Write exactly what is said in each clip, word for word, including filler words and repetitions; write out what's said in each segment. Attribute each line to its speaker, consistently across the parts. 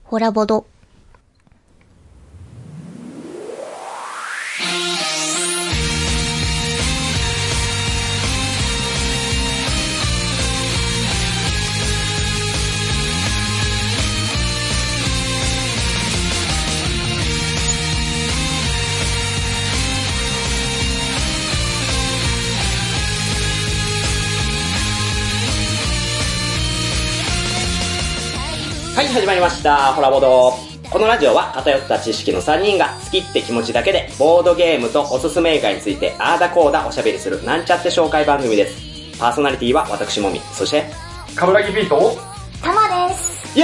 Speaker 1: ホラボド。
Speaker 2: はい、始まりました。ホラボド。このラジオは偏った知識のさんにんが好きって気持ちだけでボードゲームとおすすめ映画についてあーだこーだおしゃべりするなんちゃって紹介番組です。パーソナリティは私もみ、そして
Speaker 3: カブラギビート
Speaker 1: たまです。
Speaker 2: イ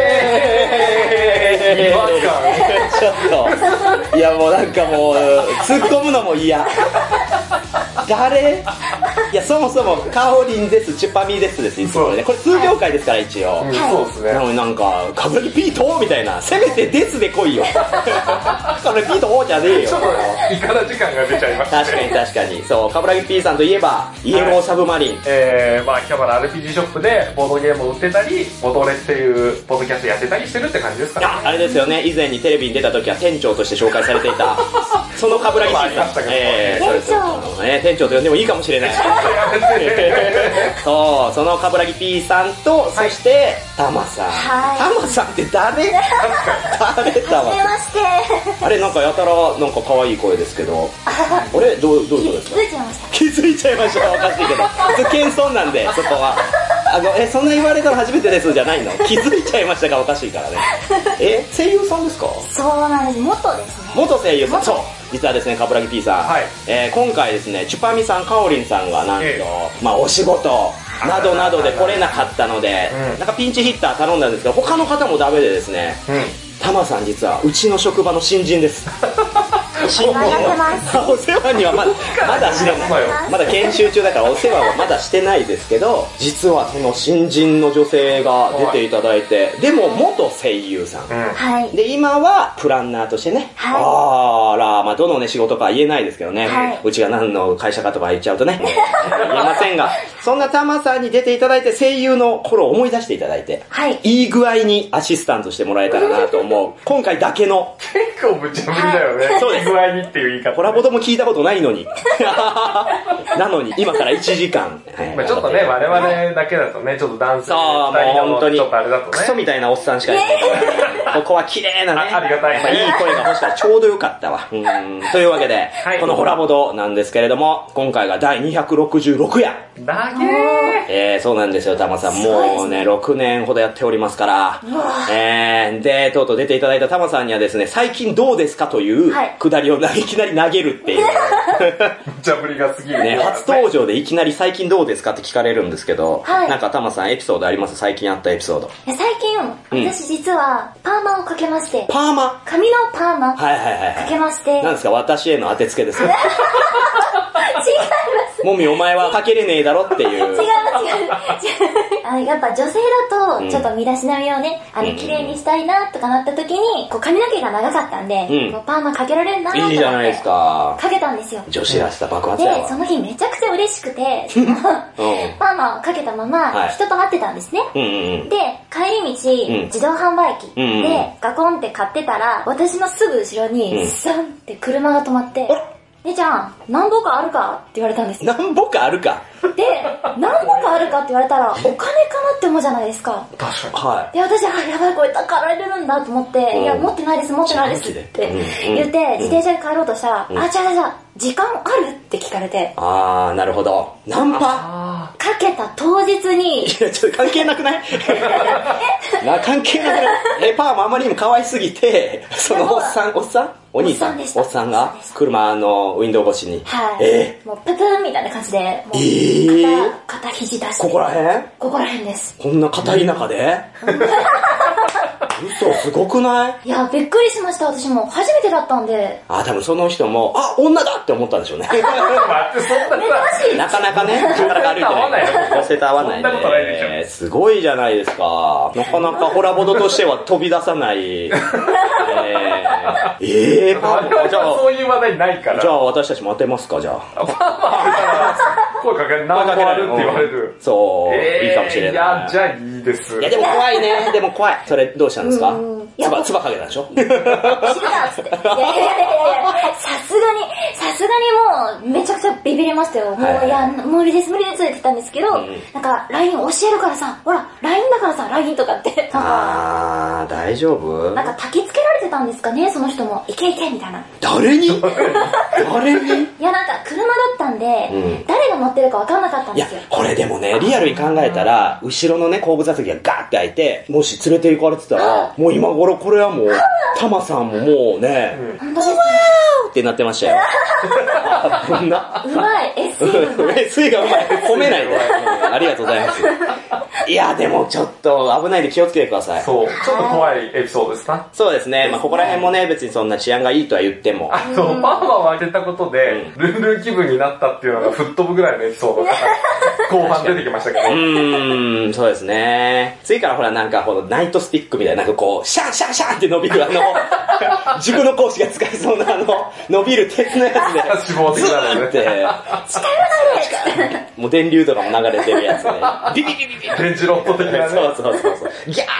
Speaker 2: エーイちょっと、いやもうなんかもう突っ込むのも嫌。誰？いやそもそもカオリンです、チュパミですですいつもね。これ数秒回ですから一応。
Speaker 3: うん、そうですね。
Speaker 2: なのになんかカブラギピートみたいな、せめてですで来いよ。カブラギピートじゃねえよ。
Speaker 3: ちょっとイカな時間が出ちゃいました、ね。
Speaker 2: 確かに確かに。そう、カブラギピーさんといえばイエローサブマリン。はい、
Speaker 3: えー、まあ秋葉原 アールピージー ショップでボードゲームを売ってたり、ボトレっていうポッドキャストやってたりしてるって感じですかね。
Speaker 2: あ、あれですよね。以前にテレビに出た時は店長として紹介されていたそのカブラギピーさん。えー、
Speaker 1: 店長。
Speaker 2: ね、店長と呼んでもいいかもしれない。そう、そのカブラギ P さんと、そして、タマさん。
Speaker 1: はい。
Speaker 2: タマさんって誰？誰タマ
Speaker 1: はじめまして。
Speaker 2: あれ、なんかやたら、なんか可愛い声ですけど。あれどう、どういうことですか？
Speaker 1: 気づいちゃいました。
Speaker 2: 気づいちゃいました。おかしいけど。普通謙遜なんで、そこは。あの、え、そんな言われたの初めてですじゃないの？気づいちゃいましたがおかしいからね。え、声優さんですか？
Speaker 1: そうなんです。元ですね。
Speaker 2: 元声優さん。そう。実はですね、カブラギ P さん、はい、えー、今回ですね、チュパミさん、カオリンさんがなんと、えー、まあお仕事などなどで来れなかったので、うん、なんかピンチヒッター頼んだんですけど、他の方もダメでですね、うん、タマさん実はうちの職場の新人です。
Speaker 1: 新人お
Speaker 2: 世話にはまだまだしてない。まだ研修中だからお世話はまだしてないですけど、実はその新人の女性が出ていただいて、でも元声優さん、はい、で今はプランナーとしてね、はい、あら、まあどのね仕事かは言えないですけどね、はい、うちが何の会社かとか言っちゃうとね言えませんが、そんなタマさんに出ていただいて声優の頃を思い出していただいて、はい、いい具合にアシスタントしてもらえたらなと思う今回だけの。
Speaker 3: 結構無茶ぶりだよね、はい、そうです。具合にっていう言い方。
Speaker 2: コラボでも聞いたことないのに。なのに、今からいちじかん。
Speaker 3: まあちょっとね、我々だけだとね、ちょっと男性
Speaker 2: そう、もう本当に、
Speaker 3: ちょっとあれだとね。
Speaker 2: クソみたいなおっさんしかいない。ここは綺麗なね。
Speaker 3: あ, ありがたい。
Speaker 2: まあいい声が欲しかった。ちょうどよかったわ。うんというわけで、はい、このホラボドなんですけれども、今回がだいにひゃくろくじゅうろくや。
Speaker 3: だけー。
Speaker 2: えー、そうなんですよ、タマさん。もうね、ろくねんほどやっておりますから。えー、で、とうとう出ていただいたタマさんにはですね、最近どうですかというくだりをいきなり投げるっていう。
Speaker 3: 無茶ぶりが過ぎる。
Speaker 2: ね、初登場でいきなり最近どうですかって聞かれるんですけど、はい、なんかタマさんエピソードあります？最近あったエピソード。
Speaker 1: 最近、うん、私実はパーマをかけまして。
Speaker 2: パーマ？
Speaker 1: 髪のパーマ。
Speaker 2: はいはいはい。
Speaker 1: かけまして。
Speaker 2: なんですか、私への当てつけですか？違い
Speaker 1: ます。
Speaker 2: もみお前はかけれねえだろっていう。違
Speaker 1: う違う違う。あのやっぱ女性だとちょっと身だしなみをね、うん、あの綺麗にしたいなとかなった時に、こう髪の毛が長かったんで、うん、こうパーマかけられるなと思って。
Speaker 2: いいじゃないですか。
Speaker 1: かけたんですよ。
Speaker 2: 女子らしさ爆発やわ。
Speaker 1: で、その日めちゃくちゃ嬉しくて、パーマをかけたまま人と会ってたんですね。はい、うんうん、で、帰り道、うん、自動販売機でガコンって買ってたら、私のすぐ後ろにスンって車が止まって、姉ちゃん、何歩かあるかって言われたんですよ。
Speaker 2: 何歩かあるか
Speaker 1: で、何歩かあるかって言われたら、お金かなって思うじゃないですか。
Speaker 3: 確かに。
Speaker 2: はい。
Speaker 1: で、私、あ、やばい、これ抱かられるんだと思って、うん、いや、持ってないです、持ってないですって言って、自転車で帰ろうとしたら、うん、あ、じゃあじゃあ、時間あるって聞かれて。
Speaker 2: あー、なるほど。ナンパ
Speaker 1: かけた当日に。
Speaker 2: いや、ちょっと関係なくないな関係なくないえ、パーマあまりにも可愛すぎて、そのおっさん、おっさんお兄さんおっさんが車のウィンドウ越しに。
Speaker 1: はい。えー、もうププーンみたいな感じで、もう
Speaker 2: えー、
Speaker 1: 肩、肩肘出して。
Speaker 2: ここら辺
Speaker 1: ここら辺です。
Speaker 2: こんな片田舎で嘘、すごくない？
Speaker 1: いや、びっくりしました、私も。初めてだったんで。
Speaker 2: あ、多分その人も、あ、女だって思ったんでしょうね。
Speaker 3: 待って、そんな
Speaker 1: 珍しい。
Speaker 2: なかなかね、なかなか歩いてない。女性と合わないね。そんなことないでしょ。えー、すごいじゃないですか。なかなかホラボドとしては飛び出さない。えー、えー、パーマ、
Speaker 3: じゃあ、そういう話題ないから。
Speaker 2: じゃあ私たちも当てますか、じゃあ。パーマ
Speaker 3: 声かける、何個あるって言われる。
Speaker 2: そう、いいかもしれない。
Speaker 3: いや、じゃあいいです。
Speaker 2: いや、でも怖いね。でも怖い。それどうしたんですか？
Speaker 1: い
Speaker 2: つば、つばかけたでしょ
Speaker 1: 死ぬなっつって。いやいやいやいや、さすがに、さすがにもう、めちゃくちゃビビりましたよ。もう、はい、いや、無理です、無理ですって言ったんですけど、うん、なんか、ライン 教えるからさ、ほら、ライン だからさ、ライン とかって。なんか
Speaker 2: あー、大丈夫？
Speaker 1: なんか、焚きつけられてたんですかね、その人も。いけいけみたいな。
Speaker 2: 誰に誰に
Speaker 1: いや、なんか、車だったんで、うん、誰が乗ってるか分かんなかったんですよ。
Speaker 2: いや、これでもね、リアルに考えたら、後ろのね、後部座席がガーって開いて、もし連れて行かれてたら、もう今頃これはもう、タマさんももうね、
Speaker 1: 本当ですね。
Speaker 2: ってなってましたよ。こんな。
Speaker 1: うまい、エスイー がうまい。
Speaker 2: エスイー がうまい。褒めないで。ありがとうございます。いや、でもちょっと危ないんで気をつけてください。
Speaker 3: そう。ちょっと怖いエピソードですか？
Speaker 2: そうですね。まあここら辺もね、別にそんな治安がいいとは言っても。
Speaker 3: あの、パーマを開けたことで、ルンルン気分になったっていうのが吹っ飛ぶぐらいのエピソードが後半出てきましたけど。
Speaker 2: うーん、そうですね。次からほらなんかこのナイトスティックみたいな、なんかこう、シャンシャンシャンって伸びるあの、塾の講師が使いそうなあの、伸びる鉄のやつで、
Speaker 3: 脂肪的なのね。
Speaker 2: って、もう電流とかも流れてるやつで、ビビビビビビ
Speaker 3: 電磁ロット的なね。
Speaker 2: そうそうそうそう。ギャー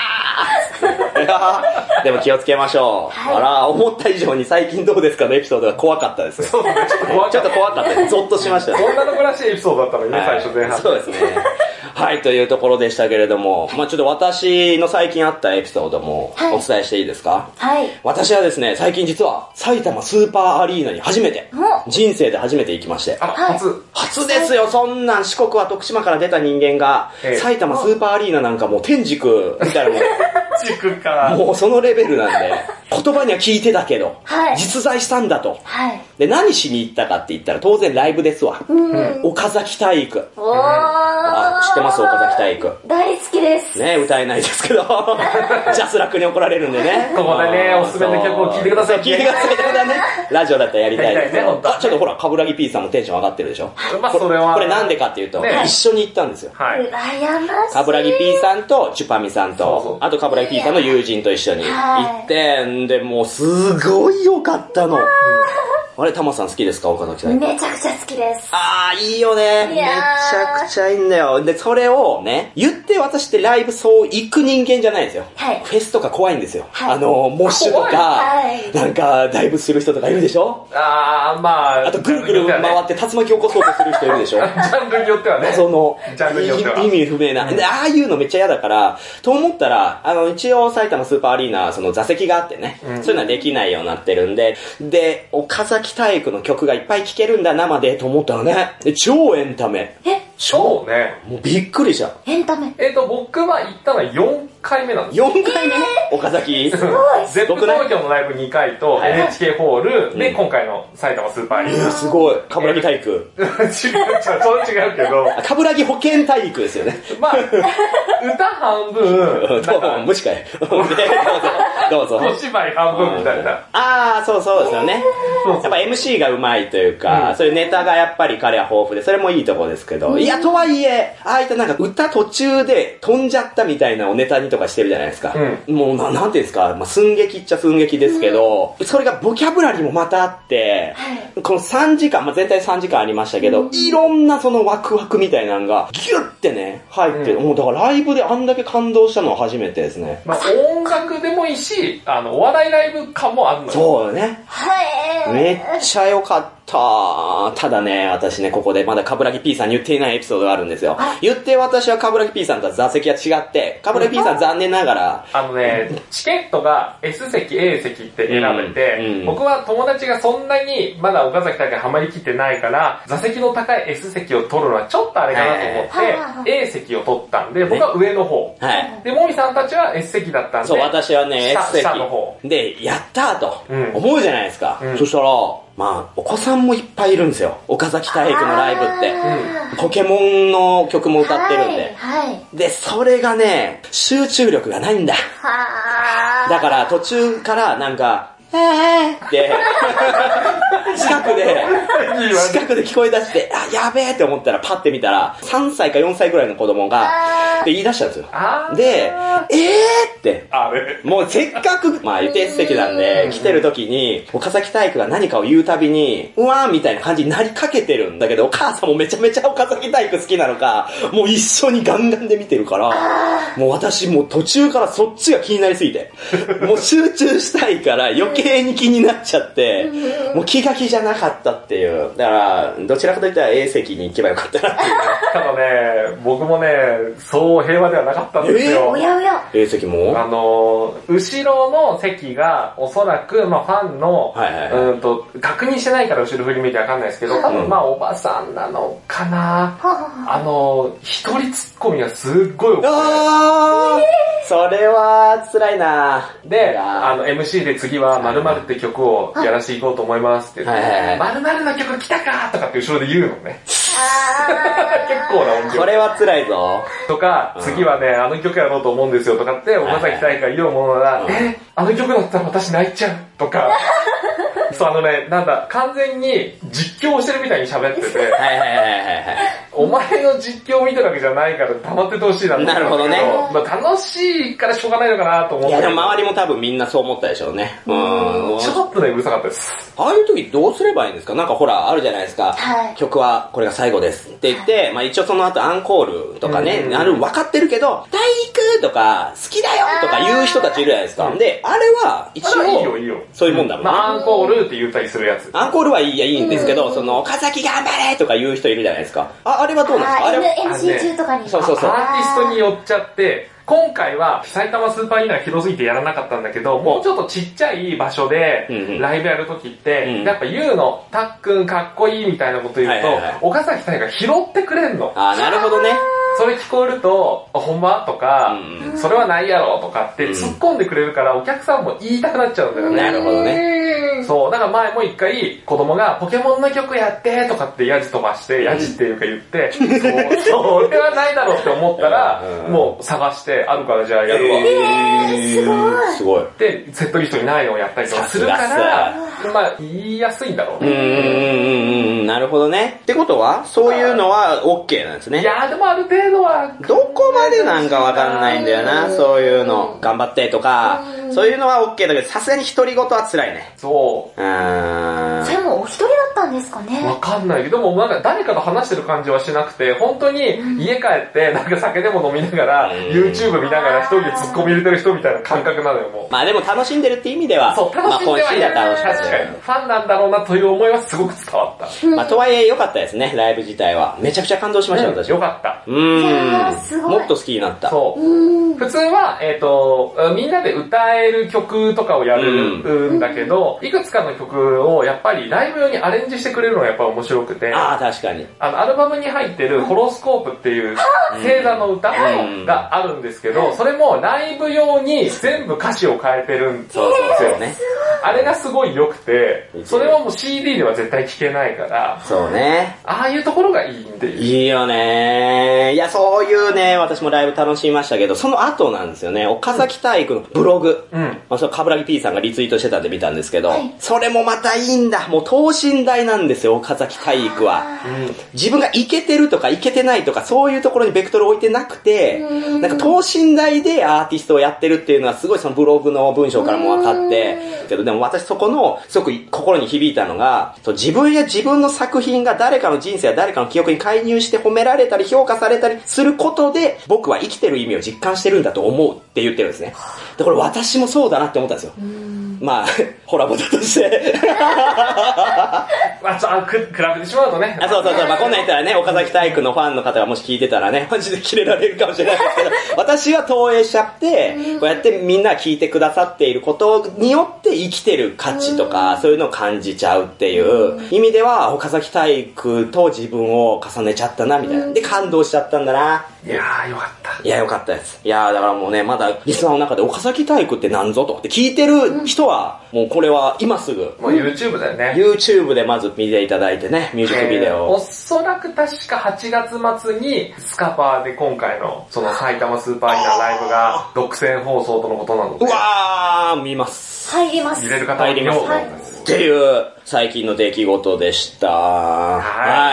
Speaker 2: でも気をつけましょう。はい、あら、思った以上に最近どうですかのエピソードが怖かったです。
Speaker 3: そうね、ちょっと怖かった。
Speaker 2: ちょっと怖かったです。ゾッとしましたね。
Speaker 3: 女の子らしいエピソードだったのにね、はい、最初前半。
Speaker 2: そうですね。はい、というところでしたけれども、まあちょっと私の最近あったエピソードもお伝えしていいですか？
Speaker 1: はい。
Speaker 2: 私はですね、最近実は埼玉スーパーアリーナに初めて、人生で初めて行きまして。
Speaker 3: あら、初。
Speaker 2: 初ですよ、そんなん四国は徳島から出た人間が、ええ、埼玉スーパーアリーナなんかもう天竺みたいなもん。
Speaker 3: 軸か。
Speaker 2: もうそのレベルなんで、言葉には聞いてたけど、
Speaker 1: はい、
Speaker 2: 実在したんだと。
Speaker 1: はい、
Speaker 2: で、何しに行ったかって言ったら当然ライブですわ。
Speaker 1: うん、
Speaker 2: 岡崎体育。
Speaker 1: おー、
Speaker 2: あ、知ってます岡崎体育。
Speaker 1: 大好きです。
Speaker 2: ね、歌えないですけど、ジャスラックに怒られるんでね。
Speaker 3: ここでね、おすすめの曲を聴いてください。
Speaker 2: 聴いてくださいってことはね、ラジオだったらやりたいです
Speaker 3: ね。
Speaker 2: あ、ちょっとほら、カブラギ P さんもテンション上がってるでしょ。
Speaker 3: まあそれは。
Speaker 2: これなんでかっていうと、ね、一緒に行ったんですよ。
Speaker 3: はい。
Speaker 1: 羨ましい。
Speaker 2: カブラギ P さんとチュパミさんと、あとカブラギ P さんの友人と一緒に行って、んで、もうすごい良かったの。あれ、タマさん好きですか岡崎さん。
Speaker 1: めちゃくちゃ好きです。
Speaker 2: あー、いいよね。めちゃくちゃいいんだよ。で、それをね、言って私ってライブそう行く人間じゃないんですよ。
Speaker 1: はい。
Speaker 2: フェスとか怖いんですよ。
Speaker 1: はい、
Speaker 2: あの、モッシュとか、はい、なんか、ダイブする人とかいるでしょ。
Speaker 3: あー、まあ。
Speaker 2: あと、ぐるぐる回って竜巻起こそうとする人いるでしょ。
Speaker 3: ジャンルによってはね。
Speaker 2: その、
Speaker 3: ジャンルによっては。
Speaker 2: 意味不明な。で、ああいうのめっちゃ嫌だから、と思ったら、あの、一応埼玉スーパーアリーナ、その座席があってね、うん、そういうのはできないようになってるんで、で、岡崎体育の曲がいっぱい聴けるんだ、生で、と思ったらね、超エンタメ。
Speaker 1: え
Speaker 2: 超ね。もうびっくりした。
Speaker 1: エンタメ。
Speaker 3: えっと、僕は行ったのはよんかいめなんです
Speaker 2: よ。よんかいめ、えー、岡崎。
Speaker 1: すごい。
Speaker 3: ゼップ東京のライブにかいと エヌエイチケー ホールで、今回の埼玉スーパーアリーナ。
Speaker 2: すごい。カブラギ体育。
Speaker 3: 違う違う、そう違うけど。
Speaker 2: カブラギ保健体育ですよね。
Speaker 3: まあ、歌半分。
Speaker 2: どうも、無視かい。どうぞ。どうぞ。
Speaker 3: お芝居半分みたいな。
Speaker 2: ああ、そうそうですよね。やっぱ エムシー が上手いというか、そういうネタがやっぱり彼は豊富で、それもいいところですけど、いや、とはいえ、ああいったなんか歌途中で飛んじゃったみたいなおネタにとかしてるじゃないですか。うん、もうな、なんていうんですか、まあ、寸劇っちゃ寸劇ですけど、うん、それがボキャブラリーもまたあって、はい、このさんじかん、まあ、全体さんじかんありましたけど、うん、いろんなそのワクワクみたいなのがギュッてね、入って、うん、もうだからライブであんだけ感動したのは初めてですね。
Speaker 3: まあ、音楽でもいいし、あの、お笑いライブ感もあるのよ。
Speaker 2: そうだね。
Speaker 1: はい。
Speaker 2: めっちゃ良かった。ただね、私ね、ここでまだカブラギ P さんに言っていないエピソードがあるんですよ。言って私はカブラギ P さんとは座席が違って、カブラギ P さん残念ながら、
Speaker 3: あのね、チケットが S 席、A 席って選べて、うんうん、僕は友達がそんなにまだ岡崎体育にハマりきってないから、座席の高い S 席を取るのはちょっとあれかなと思って、A 席を取ったんで、僕は上の方。はい、で、もみさんたちは S 席だったんで、
Speaker 2: そう、私はね、S 席。
Speaker 3: 下の方。
Speaker 2: で、やったーと思うじゃないですか。うん、そしたら、まあ、お子さんもいっぱいいるんですよ。岡崎体育のライブって。うん、ポケモンの曲も歌ってるんで。
Speaker 1: はいはい、
Speaker 2: で、それがね、集中力がないんだ。だから途中からなんか、えーって近くで近くで聞こえ出して、あ、やべえって思ったらパッて見たらさんさいかよんさいぐらいの子供がって言い出したんですよ。で、えー 。あれもうせっかく、まあ言って S 席なんで、来てる時に、岡崎体育が何かを言うたびに、うわーみたいな感じになりかけてるんだけど、お母さんもめちゃめちゃ岡崎体育好きなのか、もう一緒にガンガンで見てるから、もう私もう途中からそっちが気になりすぎて、もう集中したいから余計に気になっちゃって、もう気が気じゃなかったっていう。だから、どちらかといったら A 席に行けばよかったなっていう。
Speaker 3: ただね、僕もね、そう平和ではなかったんですよ。
Speaker 1: えー、おやおや。
Speaker 2: A 席も
Speaker 3: あの、後ろの席がおそらく、まあファンの、はいはいはい、うんと、確認してないから後ろ振り見てわかんないですけど、多分まあおばさんなのかな。うん、あの、一人ツッコミがすっごい多くて。
Speaker 2: あー、それは辛いな。
Speaker 3: で、あの エムシー で次は〇〇って曲をやらしていこうと思いますって言って、はいはい、〇〇の曲来たかとかって後ろで言うのね。結構な音量。
Speaker 2: これは辛いぞ。
Speaker 3: とか、次はね、あの曲やろうと思うんですよとかって、岡崎体育が言うものなら、え、あの曲だったら私泣いちゃうとか、そう、あのね、なんだ、完全に実況してるみたいに喋ってて、はいはいはいはい。お前の実況を見てるわけじゃないから黙っててほしいなと思ったんだけど、なるほどね。まあ楽しいからしょうがないのかなと思って。いや
Speaker 2: でも周りも多分みんなそう思ったでしょうね。
Speaker 3: うん。ちょっとね、うるさかったです。
Speaker 2: ああいう時どうすればいいんですか？なんかほら、あるじゃないですか。はい、曲はこれが最後ですって言って、まあ一応その後アンコールとかね、ある分かってるけど、体育とか好きだよとか言う人たちいるじゃないですか。で、あれは一応、いいよいいよ。そういうもんだもんね。
Speaker 3: まあアンコールって言ったりするやつ。
Speaker 2: アンコールはいいやいいんですけど、その、岡崎頑張れとか言う人いるじゃないですか。あ、あれはどうなんですか？あれは
Speaker 1: エムシー 中とかに。
Speaker 2: そうそうそう。
Speaker 3: アーティストによっちゃって、今回は埼玉スーパーアリーナが広すぎてやらなかったんだけど、もうちょっとちっちゃい場所でライブやるときって、うんうん、やっぱ言うの、たっくんかっこいいみたいなこと言うと、はいはいはい、岡崎体が拾ってくれんの。
Speaker 2: あ、なるほどね。
Speaker 3: それ聞こえると、ほんまとか、うん、それはないやろとかって突っ込んでくれるからお客さんも言いたくなっちゃうんだよね。
Speaker 2: なるほどね。
Speaker 3: そう、だから前も一回子供がポケモンの曲やってとかってヤジ飛ばして、ヤジっていうか言って、そう、それはないだろうって思ったら、もう探してあるからじゃあやるわ。
Speaker 1: えー、すごい。
Speaker 2: すごい。
Speaker 3: で、セットリストにないのをやったりとかするから、まあ言いやすいんだろうね。う
Speaker 2: ーん、なるほどね。ってことは、そういうのは OK なんですね。
Speaker 3: いやーでもある程度は。
Speaker 2: どこまでなんかわかんないんだよな、そういうの。頑張ってとか、そういうのは OK だけど、さすがに独り言は辛いね。
Speaker 3: そう。
Speaker 1: うーん。それもお一人だったんですかね？
Speaker 3: わかんないけど、もなんか誰かと話してる感じはしなくて、本当に家帰ってなんか酒でも飲みながら、YouTube 見ながら一人で突っ込み入れてる人みたいな感覚なのよ、もう。
Speaker 2: まあでも楽しんでるって意味では、
Speaker 3: そう、楽しんではいる。
Speaker 2: まあ、楽しんで
Speaker 3: 確かに。ファンなんだろうなという思いはすごく伝わった。
Speaker 2: まあとはいえ良かったですね、ライブ自体は。めちゃくちゃ感動しました、
Speaker 3: うん、
Speaker 2: 私。
Speaker 3: よかった。
Speaker 2: うーん。もっと好きになった。
Speaker 3: そう。普通は、えっと、みんなで歌える曲とかをやるんだけど、いくつかの曲をやっぱりライブ用にアレンジしてくれるのがやっぱ面白くて。
Speaker 2: ああ、確かに。
Speaker 3: あの、アルバムに入ってるホロスコープっていう星座の歌があるんですけど、それもライブ用に全部歌詞を変えてるんですよね。あれがすごい良くて、それはもう シーディー では絶対聴けないから、
Speaker 2: そうね。
Speaker 3: ああいうところがいいんで。
Speaker 2: いいよね。いや、そういうね、私もライブ楽しみましたけど、その後なんですよね、岡崎体育のブログ。うん。まあ、それ、かぶらぎ P さんがリツイートしてたんで見たんですけど、はい、それもまたいいんだ。もう等身大なんですよ、岡崎体育は。うん、自分がイケてるとかイケてないとか、そういうところにベクトルを置いてなくて、なんか等身大でアーティストをやってるっていうのはすごいそのブログの文章からも分かって、けどでも私そこのすごく心に響いたのが、自分や自分の作品が誰かの人生や誰かの記憶に介入して褒められたり評価されたりすることで、僕は生きてる意味を実感してるんだと思うって言ってるんですね。で、これ私もそうだなって思ったんですよ。まあ、ホラボタとして。
Speaker 3: まあ、あ、く、比べてしまうとね。
Speaker 2: あ、そうそうそう。まあ、こんなん言ったらね、岡崎体育のファンの方がもし聞いてたらね、マジでキレられるかもしれないですけど、私は投影しちゃって、こうやってみんな聞いてくださっていることによって生きてる価値とか、そういうのを感じちゃうっていう意味では、岡崎体育と自分を重ねちゃったな、みたいな。で、感動しちゃったんだな。
Speaker 3: いやー、よかった。
Speaker 2: いや、よかったです。いやー、だからもうね、まだリスナーの中で岡崎体育って何ぞと。で、聞いてる人はは、もうこれは今すぐ。
Speaker 3: もう YouTube だよね。
Speaker 2: YouTube でまず見ていただいてね、ミュージックビデオを。
Speaker 3: おそらく確かはちがつ末にスカパーで今回のその埼玉スーパーアリーナライブが独占放送とのことなので。
Speaker 2: うわー、見ます。
Speaker 1: 入ります。
Speaker 3: 見れる方は見ようと思います。
Speaker 2: っていう最近の出来事でした。はい。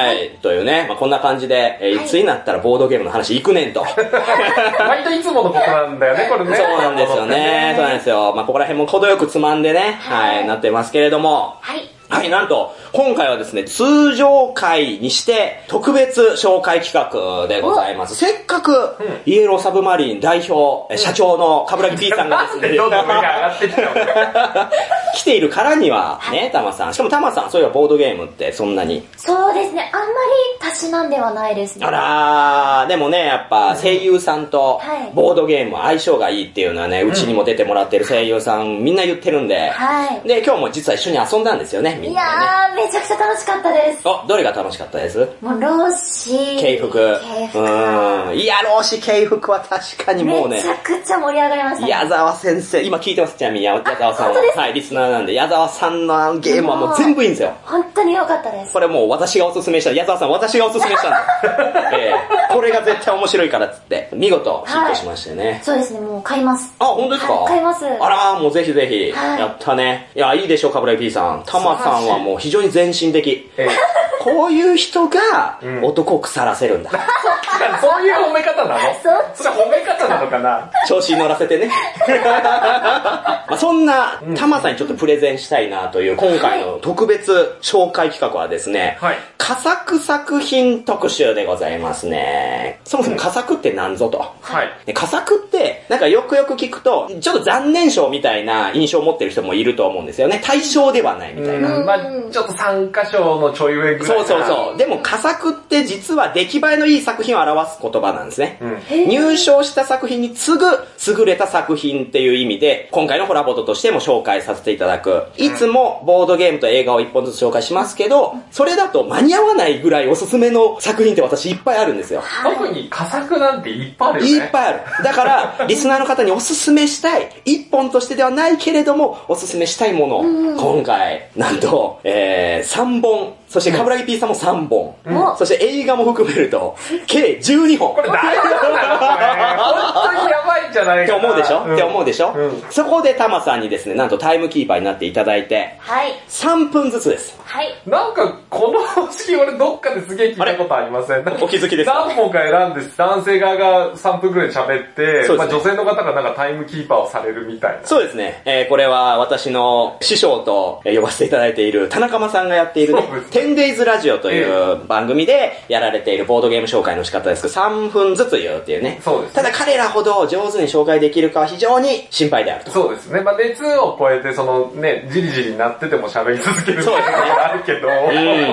Speaker 2: はい。というね、まあ、こんな感じで、えー、いつになったらボードゲームの話行くねんと。
Speaker 3: 割といつものことなんだよね、これね。
Speaker 2: そうなんですよね。そうなんですよ。まあ、ここら辺も程よくつまんでね、はい、はい、なってますけれども。
Speaker 1: はい。
Speaker 2: はい、なんと、今回はですね、通常回にして特別紹介企画でございます。せっかく、うん、イエローサブマリン代表、うん、社長の冠城 P さんがですね、
Speaker 3: どんどん上が上がってきた
Speaker 2: 来ているからには、ね、タマさん。しかもタマさん、そういえばボードゲームってそんなに。
Speaker 1: そうですね、あんまりたしなんではないですね。
Speaker 2: あらー、でもね、やっぱ声優さんとボードゲーム相性がいいっていうのはね、うちにも出てもらってる声優さんみんな言ってるんで、はい、で、今日も実は一緒に遊んだんですよね、みんな、ね。
Speaker 1: いやー、めちゃくちゃ楽しかったです。
Speaker 2: お、どれが楽しかったです？
Speaker 1: もう、ローシー。
Speaker 2: 慶服。
Speaker 1: 慶服。
Speaker 2: うん。いや、ローシー慶服は確かにもうね。
Speaker 1: めちゃくちゃ盛り上がりました、ね。
Speaker 2: 矢沢先生、今聞いてます、ちなみに矢沢さんは。はい、リスナーなんで、矢沢さんのゲームはもう全部いいんですよ。
Speaker 1: 本当に良かったです。
Speaker 2: これもう私がおすすめした、矢沢さん私がおすすめしたんで。えー、これが絶対面白いからっつって、見事ヒットしましてね、はい。そう
Speaker 1: ですね、もう買います。
Speaker 2: あ、本当ですか？
Speaker 1: はい、買います。
Speaker 2: あらー、もうぜひぜひ。はい、やったね。いや、いいでしょ、かぶらぎ P さん。タマさんはもう非常に前進的。えーこういう人が男を腐らせるんだ。
Speaker 3: そういう褒め方なの？それ褒め方なのかな？
Speaker 2: 調子に乗らせてね。まあそんなタマさんにちょっとプレゼンしたいなという今回の特別紹介企画はですね、はい、佳作作品特集でございますね。そもそも佳作って何ぞと。はい、佳作ってなんかよくよく聞くとちょっと残念賞みたいな印象を持ってる人もいると思うんですよね。対象ではないみたいな。
Speaker 3: まあちょっと参加賞のちょい上ぐらい。
Speaker 2: そうそうそう。でも佳作って実は出来栄えのいい作品を表す言葉なんですね。うん、入賞した作品に次ぐ優れた作品っていう意味で、今回のホラボトとしても紹介させていただく。いつもボードゲームと映画を一本ずつ紹介しますけど、それだと間に合わないぐらいおすすめの作品って私いっぱいあるんですよ。
Speaker 3: 特に佳作なんていっぱいあるよね。
Speaker 2: いっぱいある。だから、リスナーの方におすすめしたい。一本としてではないけれども、おすすめしたいものを、今回、なんと、えー、さんぼん。そして、かぶらぎ P さんもさんぼん。うん、そして映画も含めると、計じゅうにほん。
Speaker 3: これ大丈夫なのこれ。本当にやばいんじゃないかな。
Speaker 2: って思うでしょ、うん、って思うでしょ、うん、そこでタマさんにですね、なんとタイムキーパーになっていただいて、はい。さんぷんずつです。
Speaker 1: はい。
Speaker 3: なんか、この方式俺どっかですげえ聞いたことありません？
Speaker 2: お気づきですか？
Speaker 3: 何本か選んで、男性側がさんぷんくらい喋って、ね、まあ女性の方がなんかタイムキーパーをされるみたいな。
Speaker 2: そうですね。えー、これは私の師匠と呼ばせていただいている田中間さんがやっているね、テンデイズラジオという番組でやられているボードゲーム紹介の仕方ですけど、さんぷんずつ言うっていうね。そうです、ね。ただ彼らほど上手に紹介できるかは非常に心配であると。
Speaker 3: そうですね。まあ熱を超えて、そのね、じりじりになってても喋り続けるっていうのがあるけど。うん。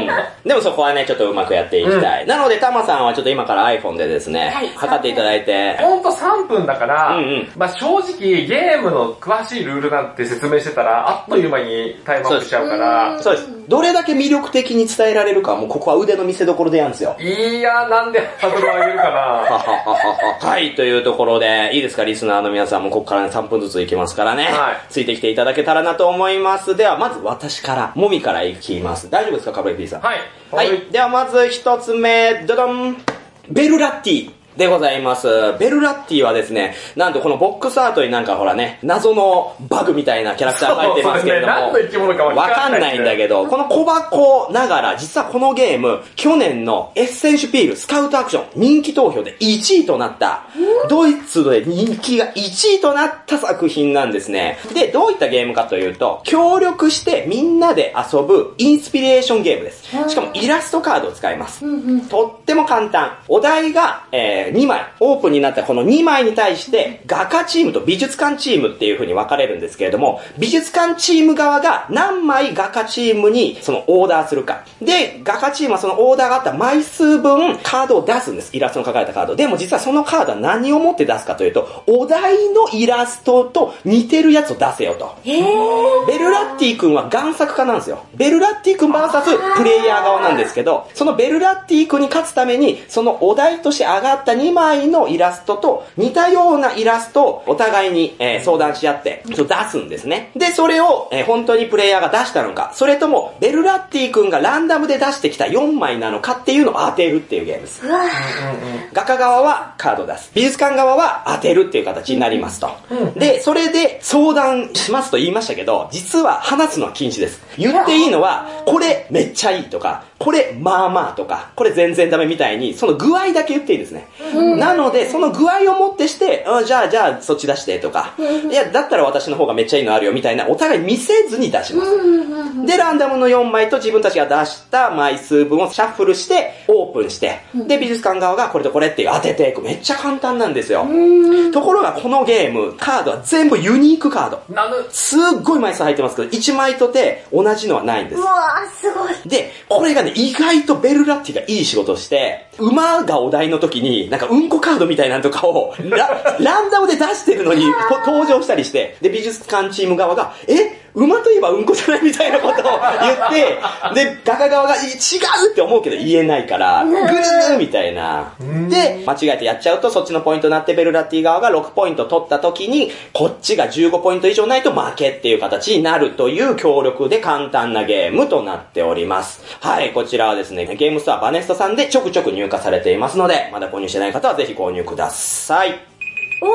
Speaker 2: でもそこはね、ちょっとうまくやっていきたい。うん、なので、タマさんはちょっと今から iPhone でですね、はい、測っていただいて。
Speaker 3: ほんとさんぷんだから、うんうん、まあ正直ゲームの詳しいルールなんて説明してたら、あっという間にタイムアップしちゃうから。
Speaker 2: そうです。どれだけ魅力的に伝えられるか、もうここは腕の見せ所でやるんですよ。
Speaker 3: いや、なんでハードル上げるか
Speaker 2: な。はい、というところで、いいですか、リスナーの皆さんもここからね、さんぷんずついきますからね。はい。ついてきていただけたらなと思います。では、まず私から、もみからいきます。大丈夫ですか、かぶれ P さん。
Speaker 3: はい。
Speaker 2: はい。では、まず一つ目、ドドン。ベルラッティでございます。ベルラッティはですね、なんとこのボックスアートになんかほらね、謎のバグみたいなキャラクターが入ってますけれども、
Speaker 3: そうですね、何の生き物か
Speaker 2: わかんないんだけど、この小箱ながら、実はこのゲーム、去年のエッセンシュピールスカウトアクション人気投票でいちいとなった、ドイツで人気がいちいとなった作品なんですね。で、どういったゲームかというと、協力してみんなで遊ぶインスピレーションゲームです。しかもイラストカードを使います。とっても簡単。お題が、えーにまい、オープンになったこのにまいに対して画家チームと美術館チームっていう風に分かれるんですけれども、美術館チーム側が何枚画家チームにそのオーダーするかで、画家チームはそのオーダーがあった枚数分カードを出すんです。イラストの描かれたカードでも、実はそのカードは何をもって出すかというと、お題のイラストと似てるやつを出せよと。ベルラッティ君は贋作家なんですよ。ベルラッティ君 ブイエス プレイヤー側なんですけど、そのベルラッティ君に勝つためにそのお題として上がったにまいのイラストと似たようなイラストをお互いに、えー、相談し合って出すんですね。で、それを、えー、本当にプレイヤーが出したのか、それともベルラッティ君がランダムで出してきたよんまいなのかっていうのを当てるっていうゲームです。画家側はカードを出す。美術館側は当てるっていう形になりますと。で、それで相談しますと言いましたけど、実は話すのは禁止です。言っていいのは、これめっちゃいいとか、これまあまあとか、これ全然ダメみたいに、その具合だけ言っていいですね。なので、その具合をもってして、あじゃあじゃあそっち出してとか、いや、だったら私の方がめっちゃいいのあるよみたいな、お互い見せずに出します。で、ランダムのよんまいと自分たちが出した枚数分をシャッフルして、オープンして、で、美術館側がこれとこれっていう当てていく。めっちゃ簡単なんですよ。ところがこのゲーム、カードは全部ユニークカード。すっごい枚数入ってますけど、いちまいとて同じのはないんです。
Speaker 1: うわー、すごい。
Speaker 2: で、これがね、意外とベルラッティがいい仕事をして、馬がお題の時に、なんかうんこカードみたいなのとかをラ、ランダムで出してるのに登場したりして、で、美術館チーム側が、え馬といえばうんこじゃないみたいなことを言って、で、画家側が違うって思うけど言えないから、ぐるーみたいな。で、間違えてやっちゃうとそっちのポイントになってベルラッティ側がろくポイント取った時に、こっちがじゅうごポイント以上ないと負けっていう形になるという強力で簡単なゲームとなっております。はい、こちらはですね、ゲームストアバネストさんでちょくちょく入荷されていますので、まだ購入してない方はぜひ購入ください。
Speaker 1: お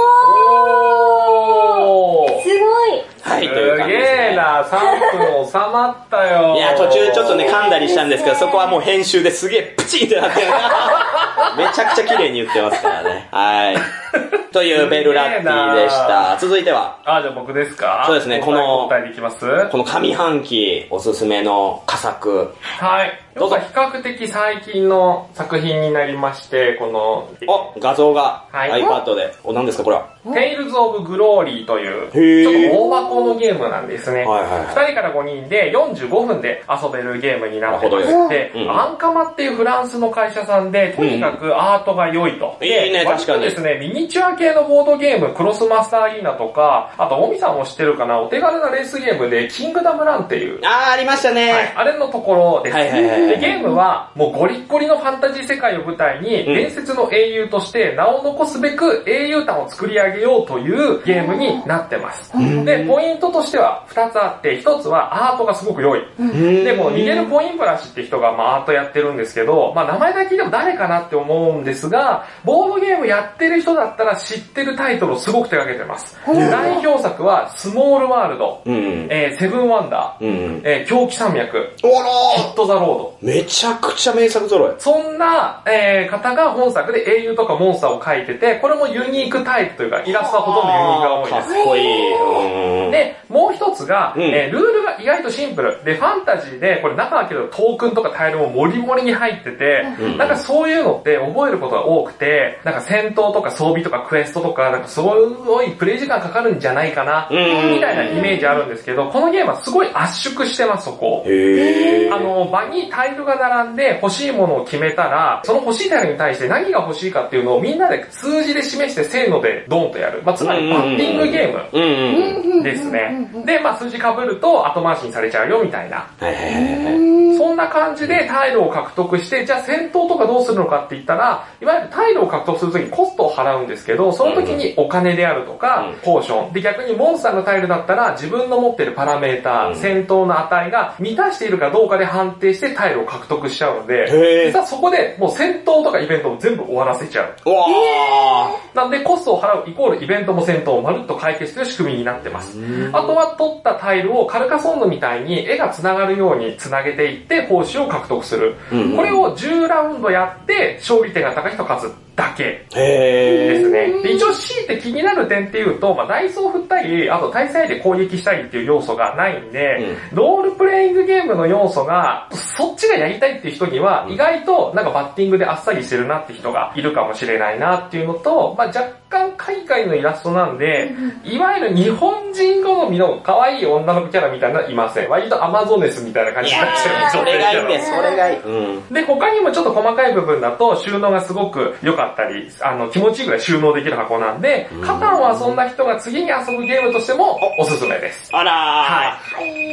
Speaker 1: ー、すごい。
Speaker 2: はい、という感じですね。
Speaker 3: すげーな、さんぷん収まったよ。
Speaker 2: いや、途中ちょっとね、噛んだりしたんですけど、そこはもう編集ですげえプチンってなってる。めちゃくちゃ綺麗に言ってますからね。はい。というベルラッティでした。続いては。
Speaker 3: あ、じゃあ僕ですか？
Speaker 2: そうですね、この、
Speaker 3: 答えでいきます？
Speaker 2: この上半期おすすめの佳作。
Speaker 3: はい。どうぞ。比較的最近の作品になりまして、この、
Speaker 2: お、画像が iPad で。
Speaker 3: はい、
Speaker 2: お、何ですかこれは。
Speaker 3: テイルズ・オブ・グローリーという、
Speaker 2: ち
Speaker 3: ょっと大箱のゲームなんですね。
Speaker 2: はいはいはい、
Speaker 3: ふたりからごにんでよんじゅうごふんで遊べるゲームになってまして、うん、アンカマっていうフランスの会社さんで、とにかくアートが良いと。
Speaker 2: うん、いいね、確かに。
Speaker 3: ですね、ミニチュア系のボードゲーム、クロスマスターアリーナとか、あと、オミさんも知ってるかな、お手軽なレースゲームで、キングダムランっていう。
Speaker 2: あー、ありましたね。
Speaker 3: はい、あれのところです。
Speaker 2: はいはいはいはい、
Speaker 3: で、ゲームは、もうゴリッゴリのファンタジー世界を舞台に、伝説の英雄として名を残すべく英雄譚を作り上げようというゲームになってます。で、ポイントとしてはふたつあって、ひとつはアートがすごく良い。で、もう逃げるコインブラシって人がまあアートやってるんですけど、まあ名前だけ聞いても誰かなって思うんですが、ボードゲームやってる人だったら知ってるタイトルをすごく手掛けてます。代表作は、スモールワールド、うん、えー、セブンワンダー、うん、えー、狂気山脈、ヒットザロード。
Speaker 2: めちゃくちゃ名作揃い。
Speaker 3: そんな、えー、方が本作で英雄とかモンスターを描いてて、これもユニークタイプというか、イラストはほとんどユニークが多いです。
Speaker 2: かっこいい。
Speaker 3: うん、で、もう一つが、うん、えー、ルールが意外とシンプル。で、ファンタジーで、これ中だけどトークンとかタイルもモリモリに入ってて、うん、なんかそういうのって覚えることが多くて、なんか戦闘とか装備とかクエストとか、なんかすごいプレイ時間かかるんじゃないかな、うん、みたいなイメージあるんですけど、このゲームはすごい圧縮してます、そこ。へー。あの、場にタイルが並んで欲しいものを決めたら、その欲しいタイルに対して何が欲しいかっていうのをみんなで数字で示してせーのでドーンとやる。まあ、つまりバッティングゲームですね。で、まあ、数字被ると後回しにされちゃうよみたいな。そんな感じでタイルを獲得して、じゃあ戦闘とかどうするのかって言ったら、いわゆるタイルを獲得するときにコストを払うんですけど、その時にお金であるとか、ポーション。で、逆にモンスターのタイルだったら自分の持ってるパラメーター、戦闘の値が満たしているかどうかで判定してタイルを獲得しちゃうので、実はそこでもう戦闘とかイベントも全部終わらせちゃう。うわー。なんでコストを払うイコールイベントも戦闘をまるっと解決する仕組みになってます。あとは取ったタイルをカルカソンヌみたいに絵が繋がるように繋げていって報酬を獲得する。これをじゅうラウンドやって勝利点が高い人勝つだけですね。で、一応強いて気になる点っていうと、まあ、ダイソーを振ったり、あと対戦で攻撃したりっていう要素がないんで、うん、ロールプレイングゲームの要素が、そっちがやりたいっていう人には、意外となんかバッティングであっさりしてるなって人がいるかもしれないなっていうのと、まあ、若干海外のイラストなんで、いわゆる日本人好みの可愛い女の子キャラみたいなのはいません。割とアマゾネスみたいな感じになっちゃう。
Speaker 2: それがいいんです、それがいい。
Speaker 3: うん、で、他にもちょっと細かい部分だと収納がすごく良かったり、あの、気持ちいいぐらい収納できる箱なんで、カタンを遊んだ人が次に遊ぶゲームとしてもおすすめです。
Speaker 2: あらー。
Speaker 3: はい。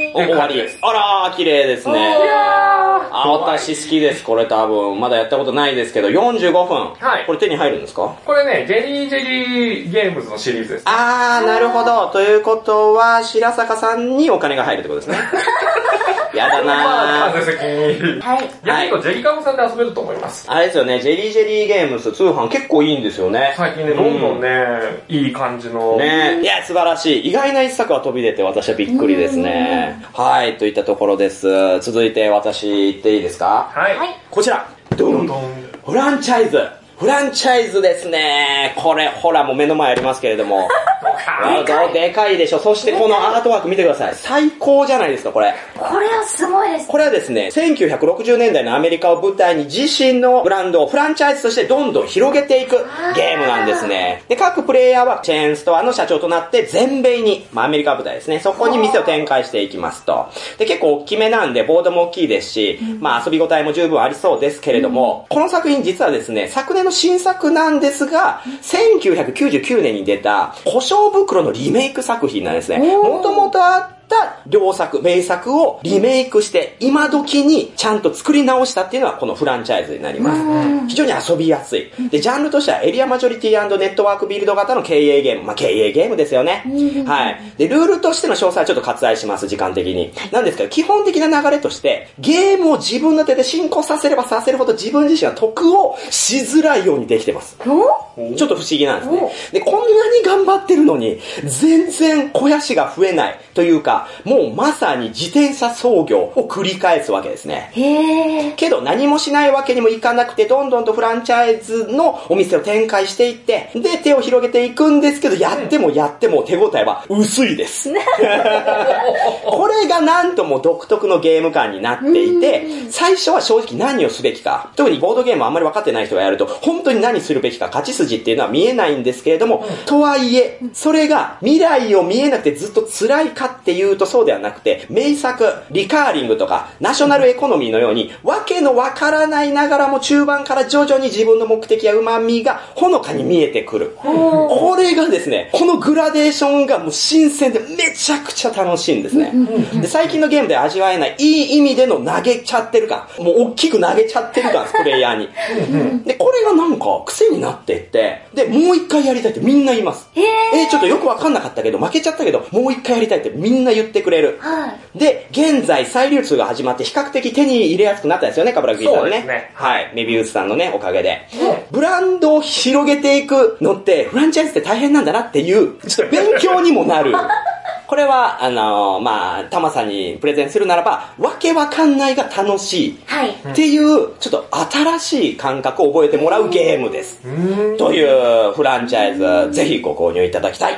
Speaker 2: お、終わりです。あらー、綺麗ですね。いやー。あ、私好きです、これ多分。まだやったことないですけど、よんじゅうごふん。はい。これ手に入るんですか？
Speaker 3: これね、ジェリージェリーゲームズのシリーズです。
Speaker 2: あー、なるほど。ということは、白坂さんにお金が入るってことですね。やだなー。
Speaker 3: まあ、間接的に。はい。いや、結構ジェリカムさんで遊べると思います。
Speaker 2: あれですよね、ジェリージェリーゲームズ通販結構いいんですよね。
Speaker 3: 最近ね、どんどんね、いい感じの。
Speaker 2: ね、いや、素晴らしい。意外な一作は飛び出て私はびっくりですね。はい、といったところです。続いて私言っていいですか？はい。こちら。ドンドン。フランチャイズ。フランチャイズですね。これ、ほら、もう目の前ありますけれども。でかい。でかいでしょ。そしてこのアートワーク見てください。最高じゃないですか、これ。
Speaker 1: これはすごいです。
Speaker 2: これはですね、せんきゅうひゃくろくじゅうねんだいのアメリカを舞台に自身のブランドをフランチャイズとしてどんどん広げていくゲームなんですね。で、各プレイヤーはチェーンストアの社長となって全米に、まあアメリカ舞台ですね、そこに店を展開していきますと。で、結構大きめなんで、ボードも大きいですし、まあ遊び応えも十分ありそうですけれども、この作品実はですね、昨年の新作なんですが、せんきゅうひゃくきゅうじゅうきゅうねんに出た、胡椒袋のリメイク作品なんですね。もともとあった良作、名作をリメイクして、今時にちゃんと作り直したっていうのはこのフランチャイズになります。非常に遊びやすい。で、ジャンルとしてはエリアマジョリティ&ネットワークビルド型の経営ゲーム。まあ、経営ゲームですよね。はい。で、ルールとしての詳細はちょっと割愛します、時間的に。なんですけど、基本的な流れとして、ゲームを自分の手で進行させればさせるほど自分自身は得をしづらいようにできてます。ちょっと不思議なんですね。で、こんなに頑張ってるのに、全然肥やしが増えないというか、もうまさに自転車操業を繰り返すわけですね。へー。けど何もしないわけにもいかなくて、どんどんとフランチャイズのお店を展開していって、で、手を広げていくんですけど、やってもやっても手応えは薄いです。これがなんとも独特のゲーム感になっていて、最初は正直何をすべきか、特にボードゲームあんまり分かってない人がやると、本当に何するべきか勝ち筋っていうのは見えないんですけれども、とはいえ、それが未来を見えなくてずっと辛いかっていうとそうではなくて、名作、リカーリングとか、ナショナルエコノミーのように、わけのわからないながらも中盤から徐々に自分の目的や旨味がほのかに見えてくる。これがですね、このグラデーションがもう新鮮でめちゃくちゃ楽しいんですね。で、最近のゲームで味わえないいい意味での投げちゃってる感、もう大きく投げちゃってる感です、プレイヤーに。で、これがなんか癖になっていって、で、もう一回やりたいってみんな言います。えー、ちょっとよくわかんなかったけど、負けちゃったけど、もう一回やりたいってみんな言ってくれる。はい、で、現在再流通が始まって比較的手に入れやすくなったんですよね、カブラギーさんね。そうですね。はい。メビウスさんのね、おかげで。ブランドを広げていくのって、フランチャイズって大変なんだなっていう、ちょっと勉強にもなる。これは、あのー、まあ、タマさんにプレゼンするならば、わけわかんないが楽しい。はい。っていう、ちょっと新しい感覚を覚えてもらうゲームです。というフランチャイズ、ぜひご購入いただきたい。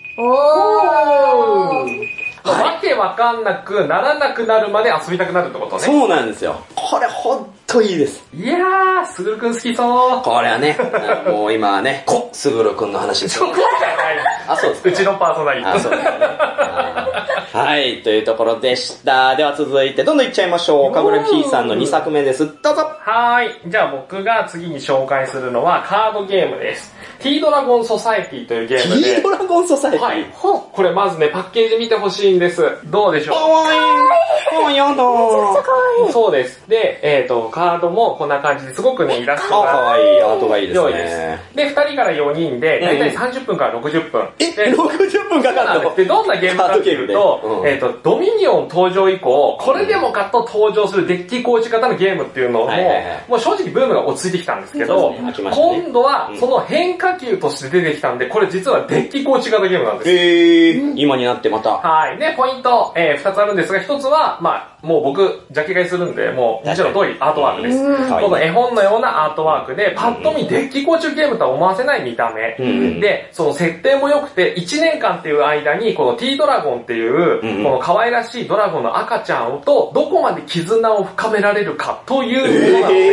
Speaker 3: おー。はい、わけわかんなくならなくなるまで遊びたくなるってことね。
Speaker 2: そうなんですよ。これほんといいです。
Speaker 3: いやー、すぐるくん好きそう。
Speaker 2: これはね、もう今はね、こ、すぐるくんの話ですよ。
Speaker 3: そこじゃない。
Speaker 2: あ、そうですか。
Speaker 3: うちのパーソナリティ。
Speaker 2: あ、そうですね。はい、というところでした。では続いて、どんどんいっちゃいましょう。かぐらひーさんのにさくめです。どうぞ。
Speaker 3: はい。じゃあ僕が次に紹介するのはカードゲームです。T ドラゴンソサエティというゲームで。
Speaker 2: T ドラゴンソサエティ、
Speaker 3: はい。これまずね、パッケージ見てほしいんです。どうでしょう？
Speaker 2: かわいい。かわいい。やだー。めちゃくちゃかわ
Speaker 3: いい。そうです。で、えっと、カードもこんな感じですごくね、イラストが。
Speaker 2: かわいい。アートがいいですね。
Speaker 3: で、ふたりからよにんで、だいたいさんじゅっぷんからろくじゅっぷん。
Speaker 2: え、ろくじゅっぷんかかるの？
Speaker 3: で、どんなゲームかっていうと、えっと、ドミニオン登場以降、これでもかと登場するデッキ構築型のゲームっていうのも、もう正直ブームが落ち着いてきたんですけど、今度はその変化球として出てきたんで、これ実はデッキ構築型ゲームなんです。
Speaker 2: へー、今になってまた。
Speaker 3: はい。で、ポイント、えー、ふたつあるんですが、ひとつは、まあ、もう僕、ジャケ買いするんで、もう、もちろん通りアートワークです。この絵本のようなアートワークで、パッと見デッキ構築ゲームとは思わせない見た目。で、その設定も良くて、いちねんかんっていう間に、この T ドラゴンっていう、この可愛らしいドラゴンの赤ちゃんと、どこまで絆を深められるかというものなので、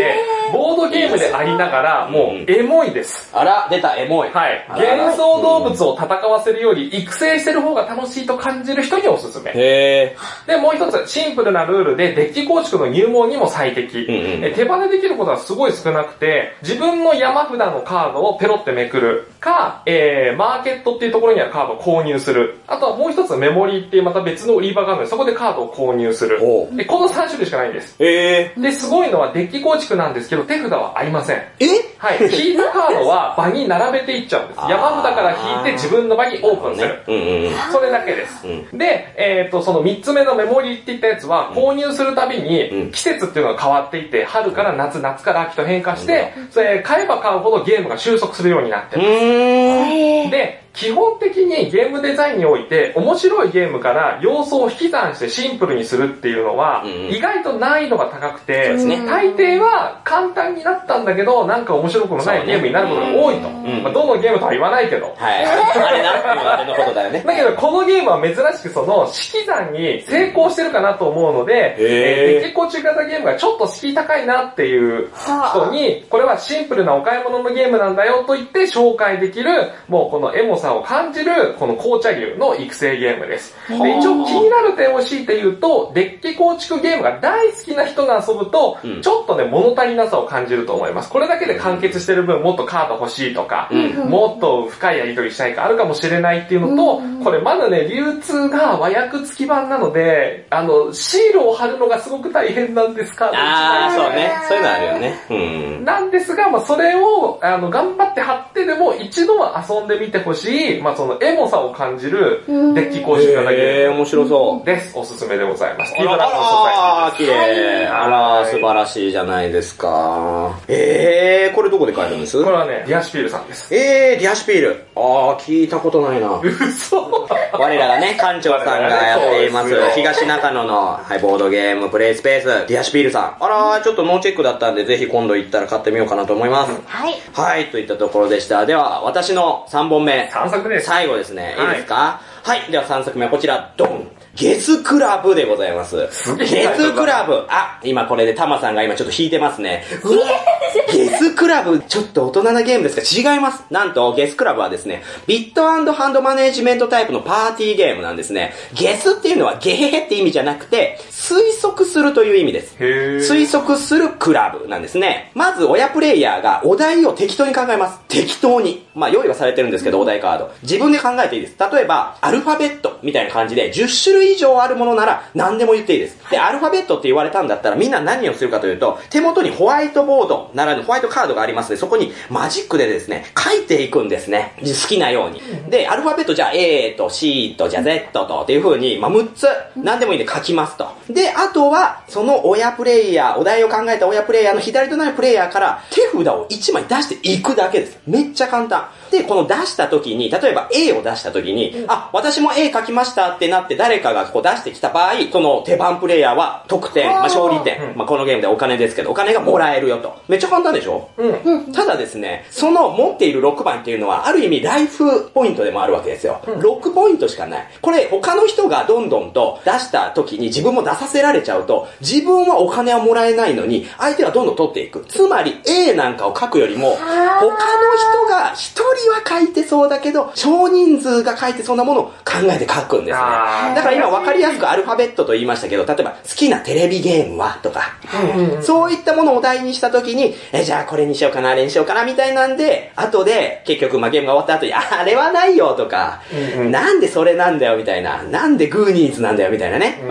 Speaker 3: ボードゲームでありながら、もう、エモいです。
Speaker 2: あら、出た、エモい。
Speaker 3: はい。幻想動物を戦わせるより、育成してる方が楽しいと感じる人におすすめ。
Speaker 2: へ
Speaker 3: ー。で、もう一つ、シンプルなルールで、デッキ構築の入門にも最適。うんうん、え手放できることはすごい少なくて、自分の山札のカードをペロってめくるか、えー、マーケットっていうところにあるカードを購入する。あとはもう一つ、メモリーっていうまた別の売り場があるので、そこでカードを購入する。でこのさん種類しかないんです。
Speaker 2: へー。
Speaker 3: で、すごいのはデッキ構築なんですけど、手札はありません。
Speaker 2: え
Speaker 3: はい。引いたカードは場に並べていっちゃうんです。山札から引いて自分の場にオープンする。うんうんうん、それだけです。うん、で、えっと、そのみっつめのメモリーっていったやつは、購入するたびに季節っていうのが変わっていて、春から夏、夏から秋と変化して、それ買えば買うほどゲームが収束するようになってます。で、基本的にゲームデザインにおいて面白いゲームから要素を引き算してシンプルにするっていうのは意外と難易度が高くて、大抵は簡単になったんだけどなんか面白くもないゲームになることが多いと。まあ、どのゲームとは言わないけど。
Speaker 2: はい。あれな、あれのことだよね。
Speaker 3: だけどこのゲームは珍しくその引き算に成功してるかなと思うので、えー、デッキ構築型ゲームがちょっと敷居高いなっていう人にこれはシンプルなお買い物のゲームなんだよと言って紹介できるもうこのエモさを感じるこの紅茶牛の育成ゲームです。で一応気になる点を強いて言うと、デッキ構築ゲームが大好きな人が遊ぶと、うん、ちょっとね物足りなさを感じると思います。これだけで完結してる分もっとカード欲しいとか、うん、もっと深いやり取りしたいかあるかもしれないっていうのと、うん、これまだね流通が和訳付き版なので、あのシールを貼るのがすごく大変なんですか。
Speaker 2: ああそうね、そういうのあるよね。
Speaker 3: うん、なんですが、まあそれをあの頑張って貼ってでも一度は遊んでみてほしい。まあそのエモさを感じるデッキ構築型ゲーム。
Speaker 2: えー、面白そう。
Speaker 3: です。おすすめでございます。
Speaker 2: あら、あら、綺麗。あら、素晴らしいじゃないですか。えー、これどこで買えるんです
Speaker 3: これはね、ディアシピールさんです。
Speaker 2: えー、ディアシピール。あー、聞いたことないな。
Speaker 3: 嘘
Speaker 2: 我らがね、館長さんがやっています、東中野の、はい、ボードゲームプレイスペース、ディアシピールさん。あら、ちょっとノーチェックだったんで、ぜひ今度行ったら買ってみようかなと思います。
Speaker 1: はい。
Speaker 2: はい、といったところでした。では、私のさんぼんめ。
Speaker 3: さんさくです。
Speaker 2: 最後ですね。いいですか？はい、はい、ではさんさくめはこちら、ドン！ゲスクラブでございます。ゲスクラブ。あ、今これでタマさんが今ちょっと弾いてますね。うわゲスクラブ、ちょっと大人なゲームですか？違います。なんと、ゲスクラブはですね、ビット&ハンドマネージメントタイプのパーティーゲームなんですね。ゲスっていうのはゲヘヘって意味じゃなくて、推測するという意味です。推測するクラブなんですね。まず、親プレイヤーがお題を適当に考えます。適当に。まあ、用意はされてるんですけど、お題カード。自分で考えていいです。例えば、アルファベットみたいな感じで、じゅっしゅるい以上あるものなら何でも言っていいです。で、アルファベットって言われたんだったら、みんな何をするかというと、手元にホワイトボードならぬホワイトカードがありますので、そこにマジックでですね、書いていくんですね。好きなように。で、アルファベットじゃあ A と C とじゃあ Z とっていう風に、まあ、むっつ何でもいいんで書きますと。で、あとは、その親プレイヤー、お題を考えた親プレイヤーの左となるプレイヤーから手札をいちまい出していくだけです。めっちゃ簡単。で、この出した時に、例えば A を出した時に、あ、私も A 書きましたってなって誰かがこう出してきた場合、その手番プレイヤーは得点、まあ、勝利点、まあ、このゲームでお金ですけど、お金がもらえるよと。めっちゃ簡単でしょ？うん。ただですね、その持っているろくばんっていうのは、ある意味ライフポイントでもあるわけですよ。ろくポイントしかない。これ、他の人がどんどんと出した時に自分も出させられちゃうと、自分はお金はもらえないのに、相手はどんどん取っていく。つまり A なんかを書くよりも、他の人がひとりは書いてそうだけど、少人数が書いてそうなものを考えて書くんですね。だから今分かりやすくアルファベットと言いましたけど、例えば好きなテレビゲームはとか、うんうん、そういったものをお題にした時に、え、じゃあこれにしようかな、あれにしようかな、みたいなんで、後で結局まあゲームが終わった後に、あれはないよとか、うんうん、なんでそれなんだよみたいな、なんでグーニーズなんだよみたいなね、うん、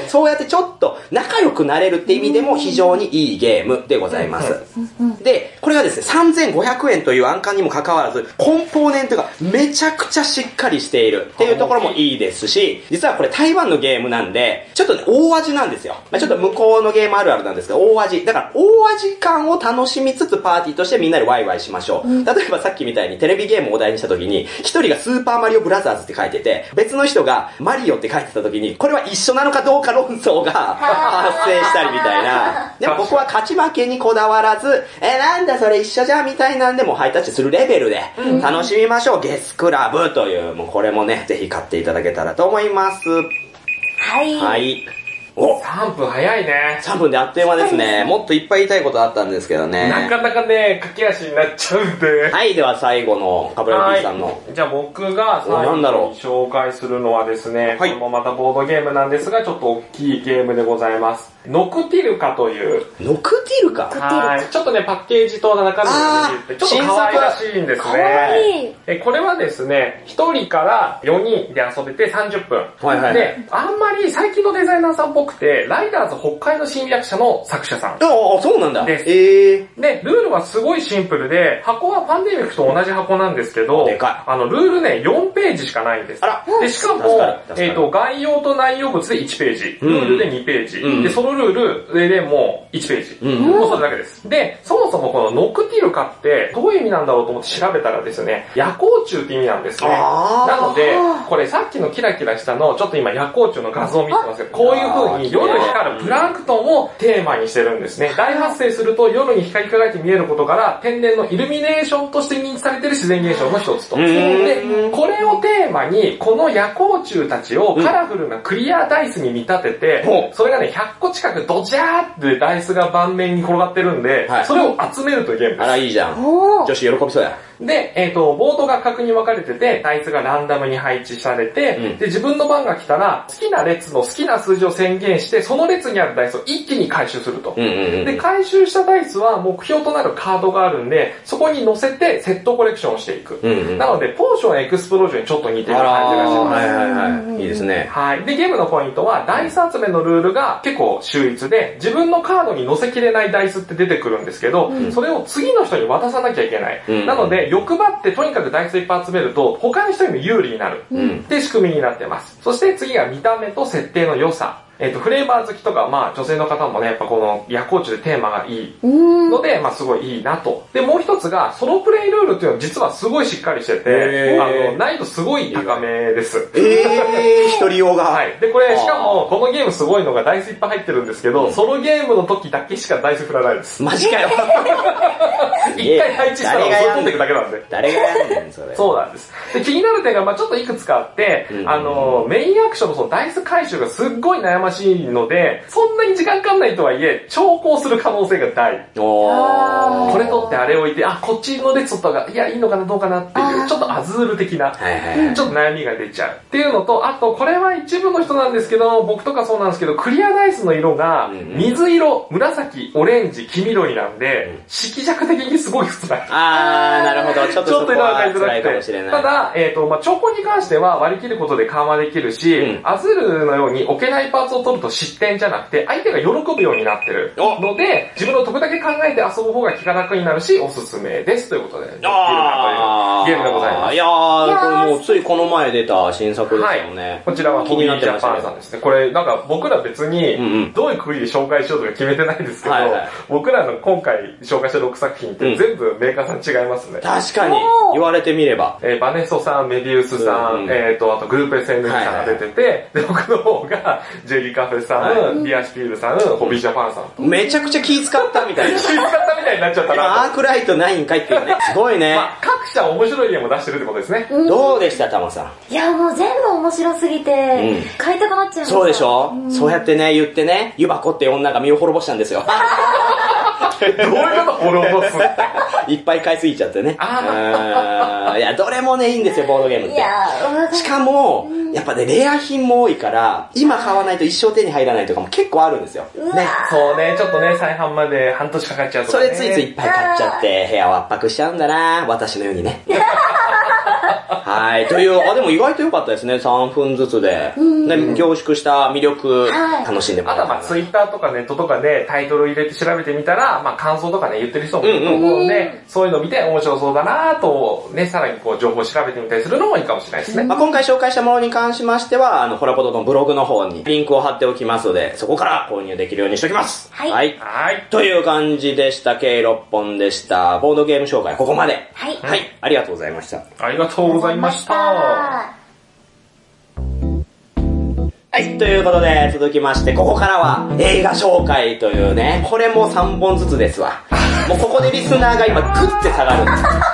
Speaker 2: そうやってちょっと仲良くなれるって意味でも非常にいいゲームでございます。で、これがですね、さんぜんごひゃくえんという安価にもかかわらず、コンポーネントがめちゃくちゃしっかりしているっていうところもいいですし、実はこれ台湾のゲームなんで、ちょっとね、大味なんですよ。まあ、ちょっと向こうのゲームあるあるなんですけど、大味。だから、大味感を楽しみつつパーティーとしてみんなでワイワイしましょう。うん、例えばさっきみたいにテレビゲームをお題にした時に、一人がスーパーマリオブラザーズって書いてて、別の人がマリオって書いてた時に、これは一緒なのかどうか論争が発生したりみたいな。でも僕は勝ち負けにこだわらず、え、なんだそれ一緒じゃんみたいなんでもハイタッチするレベルで楽しみましょう。ゲスクラブという、もうこれもね、ぜひ買っていただけたらと思います。
Speaker 1: はい。
Speaker 2: はい。 お
Speaker 3: さんぷん早いね。
Speaker 2: さんぷんであっという間ですね。もっといっぱい言いたいことあったんですけどね。
Speaker 3: なかなかね、駆け足になっちゃうんで。
Speaker 2: はい、では最後のカブラル P さんの。はい、
Speaker 3: じゃあ僕が最後に紹介するのはですね、これもまたボードゲームなんですが、ちょっと大きいゲームでございます。ノクティルカという。
Speaker 2: ノクティルカ
Speaker 3: はい。ちょっとね、パッケージと中身が出てて、ちょっと可愛らしいんですね。
Speaker 1: かわいい。
Speaker 3: え、これはですね、ひとりからよにんで遊べてさんじゅっぷん。
Speaker 2: はいはい。
Speaker 3: で、あんまり最近のデザイナーさんっぽくて、ライダーズ北海道侵略者の作者さん。あ
Speaker 2: あ、そうなんだ。
Speaker 3: です。
Speaker 2: えー。
Speaker 3: で、ルールはすごいシンプルで、箱はパンデミックと同じ箱なんですけど、
Speaker 2: でかい。
Speaker 3: あの、ルールね、よんページしかないんです。
Speaker 2: あら。
Speaker 3: で、しかも、えっと、概要と内容物でいちページ、ルールでにページ、うん、で、そのルールでもういちページ、うん、もうそれだけです。で、そもそもこのノクティルカってどういう意味なんだろうと思って調べたらですね、夜光虫って意味なんですね。なので、これさっきのキラキラしたの、ちょっと今夜光虫の画像を見てますけど、こういう風に夜光るプランクトンをテーマにしてるんですね。大発生すると夜に光り輝いて見えることから、天然のイルミネーションとして認知されている自然現象の一つと。で、これをテーマに、この夜光虫たちをカラフルなクリアダイスに見立てて、うん、それがね、ひゃっこ近くドジャーってダイスが盤面に転がってるんで、はい、それを集めるというゲームです。
Speaker 2: あら、いいじゃん。女子喜びそうや。
Speaker 3: で、えっと、ボードが角に分かれてて、ダイスがランダムに配置されて、うん、で、自分の番が来たら、好きな列の好きな数字を宣言して、その列にあるダイスを一気に回収すると。うんうんうん、で、回収したダイスは目標となるカードがあるんで、そこに乗せてセットコレクションをしていく。うんうん、なので、ポーションエクスプロージョンにちょっと似てる感じがします。
Speaker 2: はいはいはい。いいですね。
Speaker 3: はい。で、ゲームのポイントは、ダイス集めのルールが結構秀逸で、自分のカードに乗せきれないダイスって出てくるんですけど、うん、それを次の人に渡さなきゃいけない。うん、なので、欲張ってとにかくダイスいっぱい集めると、他の人にも有利になる。うん、って仕組みになってます。そして次が見た目と設定の良さ。えっと、フレーバー好きとか、まあ、女性の方もね、やっぱこの夜光虫でテーマがいいので、まあ、すごいいいなと。で、もう一つが、ソロプレイルールっていうのは実はすごいしっかりしてて、あの、難易度すごい高めです。
Speaker 2: えー、一人用が。
Speaker 3: はい。で、これ、しかも、このゲームすごいのがダイスいっぱい入ってるんですけど、うん、ソロゲームの時だけしかダイス振らないです。
Speaker 2: マジかよ。
Speaker 3: 一回配置したらそれ取っていくだけなんで。
Speaker 2: 誰がやんねん、それ。
Speaker 3: そうなんです。で、気になる点が、まあちょっといくつかあって、うん、あの、メインアクションのそのダイス回収がすっごい悩ましいので、そんなに時間かかんないとはいえ、長考する可能性が大。これ取ってあれ置いて、あ、こっちの列とか、いや、いいのかな、どうかなっていう、ちょっとアズール的な、はいはいはい、ちょっと悩みが出ちゃう。っていうのと、あと、これは一部の人なんですけど、僕とかそうなんですけど、クリアダイスの色が、水色、紫、オレンジ、黄緑なんで、色弱的にすごい少ない。
Speaker 2: あー、なるほど。ちょっとそこは辛いかもしれない。
Speaker 3: ただ、えっと、まあ長考に関しては割り切ることで緩和できるし、うん、アズールのように置けないパーツを取ると失点じゃなくて、相手が喜ぶようになってるので、自分の得だけ考えて遊ぶ方が気が楽になるし、おすすめです。ということで、できるかというゲームでございます。
Speaker 2: いやー、これもうついこの前出た新作ですよね。はい、
Speaker 3: こちらはホビージャパンさんですね。これなんか僕ら別に、どういう国で紹介しようとか決めてないんですけど、はいはい、僕らの今回紹介したろくさく品って全部メーカーさん違いますね。
Speaker 2: 確かに、言われてみれば。
Speaker 3: えー、バネソさん、メディウスさん、うんうん、えっ、ー、と、あとグループ エスエヌエス さんが出てて、はいはい、で、僕の方が、ジェリーカフェさん、はい、ビアシピールさん、ホビージャパンさんと。
Speaker 2: めちゃくちゃ気使ったみたいな。
Speaker 3: 気使ったみたいになっちゃったな。
Speaker 2: アークライトナインかいっていうね。すごいね。まあ、
Speaker 3: 各社面白いゲームを出してるってことですね。
Speaker 2: うん、どうでしたタマさ
Speaker 1: ん。いや、もう全部面白すぎて、うん、買いたくなっちゃいました。
Speaker 2: そうでしょ、うん、そうやってね、言ってね、ユバコって女が身を滅ぼしたんですよ。
Speaker 3: どういうこと滅ぼす
Speaker 2: いっぱい買いすぎちゃってね。あいや、どれもね、いいんですよ、ボードゲームって。いやしかも、うん、やっぱね、レア品も多いから、今買わないと一生手に入らないとかも結構あるんですよ。
Speaker 3: ね。そうね、ちょっとね、再販まで半年かかっちゃうとか、ね。
Speaker 2: それついついいっぱい買っちゃって、部屋を圧迫しちゃうんだな、私のようにね。はい。という、あ、でも意外と良かったですね。さんぷんずつで。ね、凝縮した魅力、楽しんでもらった。
Speaker 3: あとはまあツイッターとかネットとかでタイトル入れて調べてみたら、まあ感想とかね、言ってる人もいると思うんで、うんうん、そういうの見て面白そうだなと、ね、さらにこう情報を調べてみたりするのもいいかもしれないですね。
Speaker 2: まあ今回紹介したものに関しましては、あの、ホラポドのブログの方にリンクを貼っておきますので、そこから購入できるようにしておきます。
Speaker 1: はい。
Speaker 2: はい。はい。という感じでした。計ろっぽんでした。ボードゲーム紹介、ここまで。
Speaker 1: はい。
Speaker 2: はい。ありがとうございました。
Speaker 3: ありがとうございました。はい 、
Speaker 2: ということで、続きまして、ここからは映画紹介というね、これもさんぼんずつですわ。もうここでリスナーが今グッて下がるんです。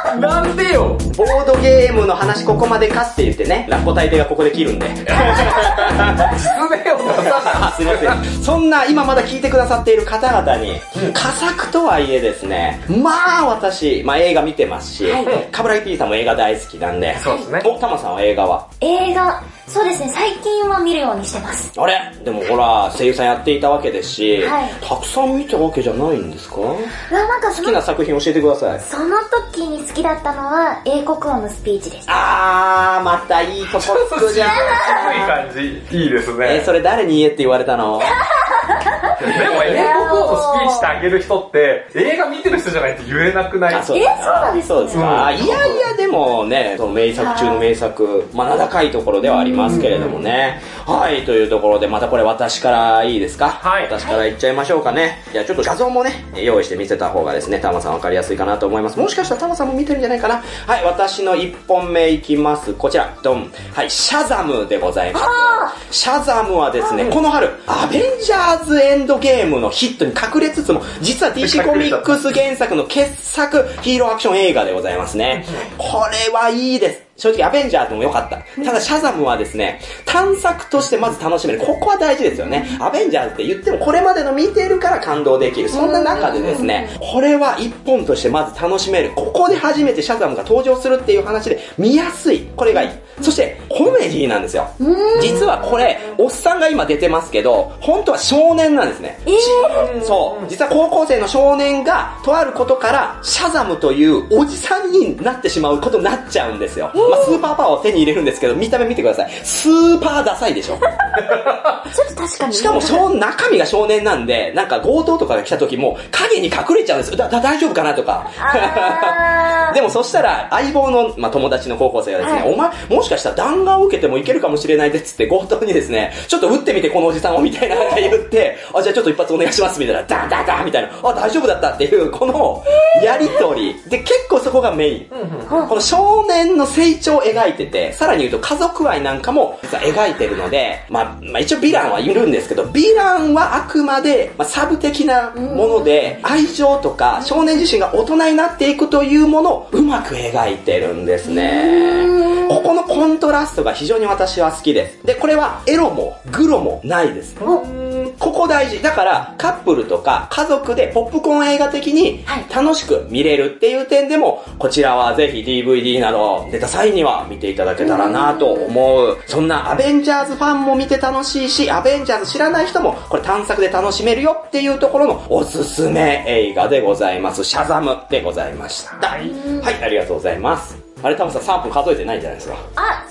Speaker 3: なんでよ。
Speaker 2: ボードゲームの話ここまでかって言ってね、ラッコ大帝がここで切るんで。
Speaker 3: 失礼を出さ
Speaker 2: すいません。そんな今まだ聞いてくださっている方々に、佳作とはいえですね、まあ私、まあ映画見てますし、カブラギ P さんも映画大好きなんで、
Speaker 3: そうですね。
Speaker 2: お、タマさんは映画は
Speaker 1: 映画、そうですね、最近は見るようにしてます。
Speaker 2: あれでもほら、声優さんやっていたわけですし、
Speaker 1: はい、
Speaker 2: たくさん見たわけじゃないんですか？
Speaker 1: なんか
Speaker 2: 好きな作品教えてください。
Speaker 1: その時に好きだったのは、英国王のスピーチでした。
Speaker 2: あー、またいいとこつくじゃん。
Speaker 3: 低い感じ、いいですね。
Speaker 2: えー、それ誰に言えって言われたの？
Speaker 3: でも英国王のスピーチってあげる人って、映画見てる人じゃないと言えなくない？
Speaker 2: あ、そう
Speaker 1: えー、そうなんですか？
Speaker 2: そうですか。いやいや、でもね、その名作中の名作、まあ名高いところではありますけれどもね。はい、というところで、またこれ私からいいですか？はい。私から言っちゃいましょうかね。じゃあちょっと画像もね、用意して見せた方がですね、タマさんわかりやすいかなと思います。もしかしたらタマさんも見てるんじゃないかな。はい、私のいっぽんめいきます。こちら、ドン。はい、シャザムでございます。シャザムはですね、この春、アベンジャーズエンドゲームのヒットに隠れつつも、実は ディーシー コミックス原作の傑作ヒーローアクション映画でございますね。これはいいです。正直アベンジャーズも良かった。ただシャザムはですね、探索としてまず楽しめる。ここは大事ですよね。アベンジャーズって言ってもこれまでの見てるから感動できる。そんな中でですね、これは一本としてまず楽しめる。ここで初めてシャザムが登場するっていう話で見やすい。これがいい。そしてコメディなんですよ。実はこれ、おっさんが今出てますけど、本当は少年なんですね。えー、そう。実は高校生の少年がとあることからシャザムというおじさんになってしまうことになっちゃうんですよ。まあ、スーパーパワーを手に入れるんですけど、見た目見てください。スーパーダサいでしょ。
Speaker 1: ちょっと確かに。
Speaker 2: しかもその中身が少年なんで、なんか強盗とかが来た時も影に隠れちゃうんですよ。だ、だ、大丈夫かなとか。でもそしたら相棒の、まあ、友達の高校生がですね、はい、お前もしかしたら弾丸を受けてもいけるかもしれないでっつって強盗にですね、ちょっと撃ってみてこのおじさんをみたいなのが言って、あ、じゃあちょっと一発お願いしますみたいな、ダンダンダンみたいな、あ、大丈夫だったっていうこのやりとりで、結構そこがメイン。この少年の成長を描いてて、さらに言うと家族愛なんかも実は描いてるので、まあ、まあ一応ヴィランはいるんですけど、ヴィランはあくまで、まあ、サブ的なもので、愛情とか少年自身が大人になっていくというものをうまく描いてるんですね。ここのコントラストが非常に私は好きです。で、これはエロもグロもないです。ここ大事。だからカップルとか家族でポップコーン映画的に楽しく見れるっていう点でも、こちらはぜひ ディーブイディー など出た際には見ていただけたらなと思う。そんなアベンジャーズファンも見て楽しいし、アベンジャーズ知らない人もこれ探索で楽しめるよっていうところのおすすめ映画でございます。シャザムでございました。はい、はい、ありがとうございます。あれ、タムさんさんぷん数えてないんじゃないですか。
Speaker 1: あ、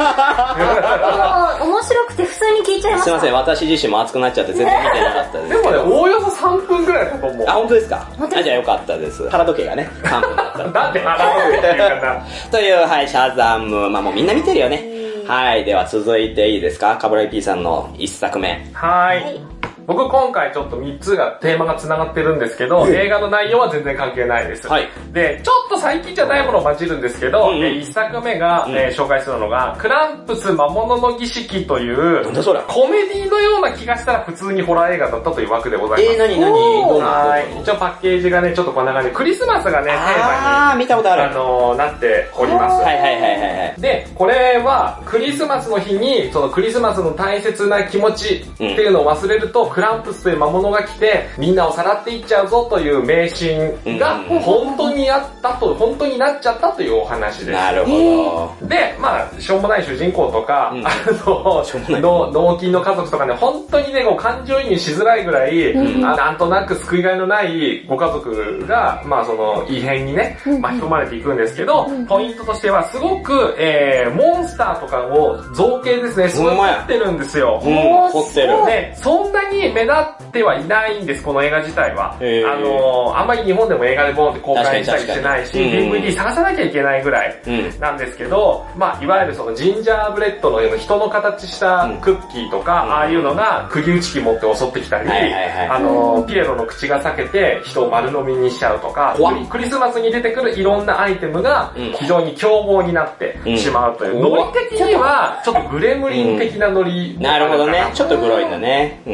Speaker 1: 面白くて普通に聞いちゃいました。
Speaker 2: すいません、私自身も熱くなっちゃって全然見てなかったです。
Speaker 3: でもね、おおよそさんぷんぐらいだと思う。
Speaker 2: あ、本当ですか。あ、じゃあよかったです。腹時計がね、さんぷんだったら。
Speaker 3: なんで腹時計っていうかな。
Speaker 2: という、はい、シャザム。まあもうみんな見てるよね。はい、では続いていいですか、カブラギ P さんの一作目。
Speaker 3: はい。僕今回ちょっとみっつがテーマが繋がってるんですけど、映画の内容は全然関係ないです。はい。で、ちょっと最近じゃないものを混じるんですけど、うんうん、いっさくめが、うん、えー、紹介するのが、クランプス魔物の儀式という、
Speaker 2: なんだそれ、
Speaker 3: コメディのような気がしたら普通にホラー映画だったという枠でございます。
Speaker 2: えー、なになにどうなん
Speaker 3: はい。一応パッケージがね、ちょっとこんな感じで、クリスマスがね、テーマに、
Speaker 2: あー、見たことある。
Speaker 3: あのー、なっております。
Speaker 2: はいはいはいはい。
Speaker 3: で、これは、クリスマスの日に、そのクリスマスの大切な気持ちっていうのを忘れると、うん、クランプスという魔物が来てみんなをさらっていっちゃうぞという迷信が本当にあったと、本当になっちゃったというお話です。
Speaker 2: なるほ
Speaker 3: ど。で、まあしょうもない主人公とか、うん、あの脳筋の家族とかね、本当にねこう感情移入しづらいぐらい、うん、あなんとなく救いがいのないご家族がまあその異変にね巻き込まれていくんですけど、うん、ポイントとしてはすごく、えー、モンスターとかを造形ですね、すごい凝ってるんですよ。
Speaker 2: うん、凝ってる。
Speaker 3: で、そんなに目立ってはいないんです、この映画自体は。あのー、あんまり日本でも映画でボーンって公開したりしてないし、ディーブイディー 探さなきゃいけないぐらいなんですけど、うん、まあいわゆるそのジンジャーブレッドのような人の形したクッキーとか、うん、ああいうのが釘打ち機持って襲ってきたり、はいはいはい、あのー、ピエロの口が裂けて人を丸飲みにしちゃうとか、クリスマスに出てくるいろんなアイテムが非常に凶暴になってしまうという、うん、ノリ的にはちょっとグレムリン的なノリ、
Speaker 2: うん、なるほどね、ちょっとグロいんだね。うん、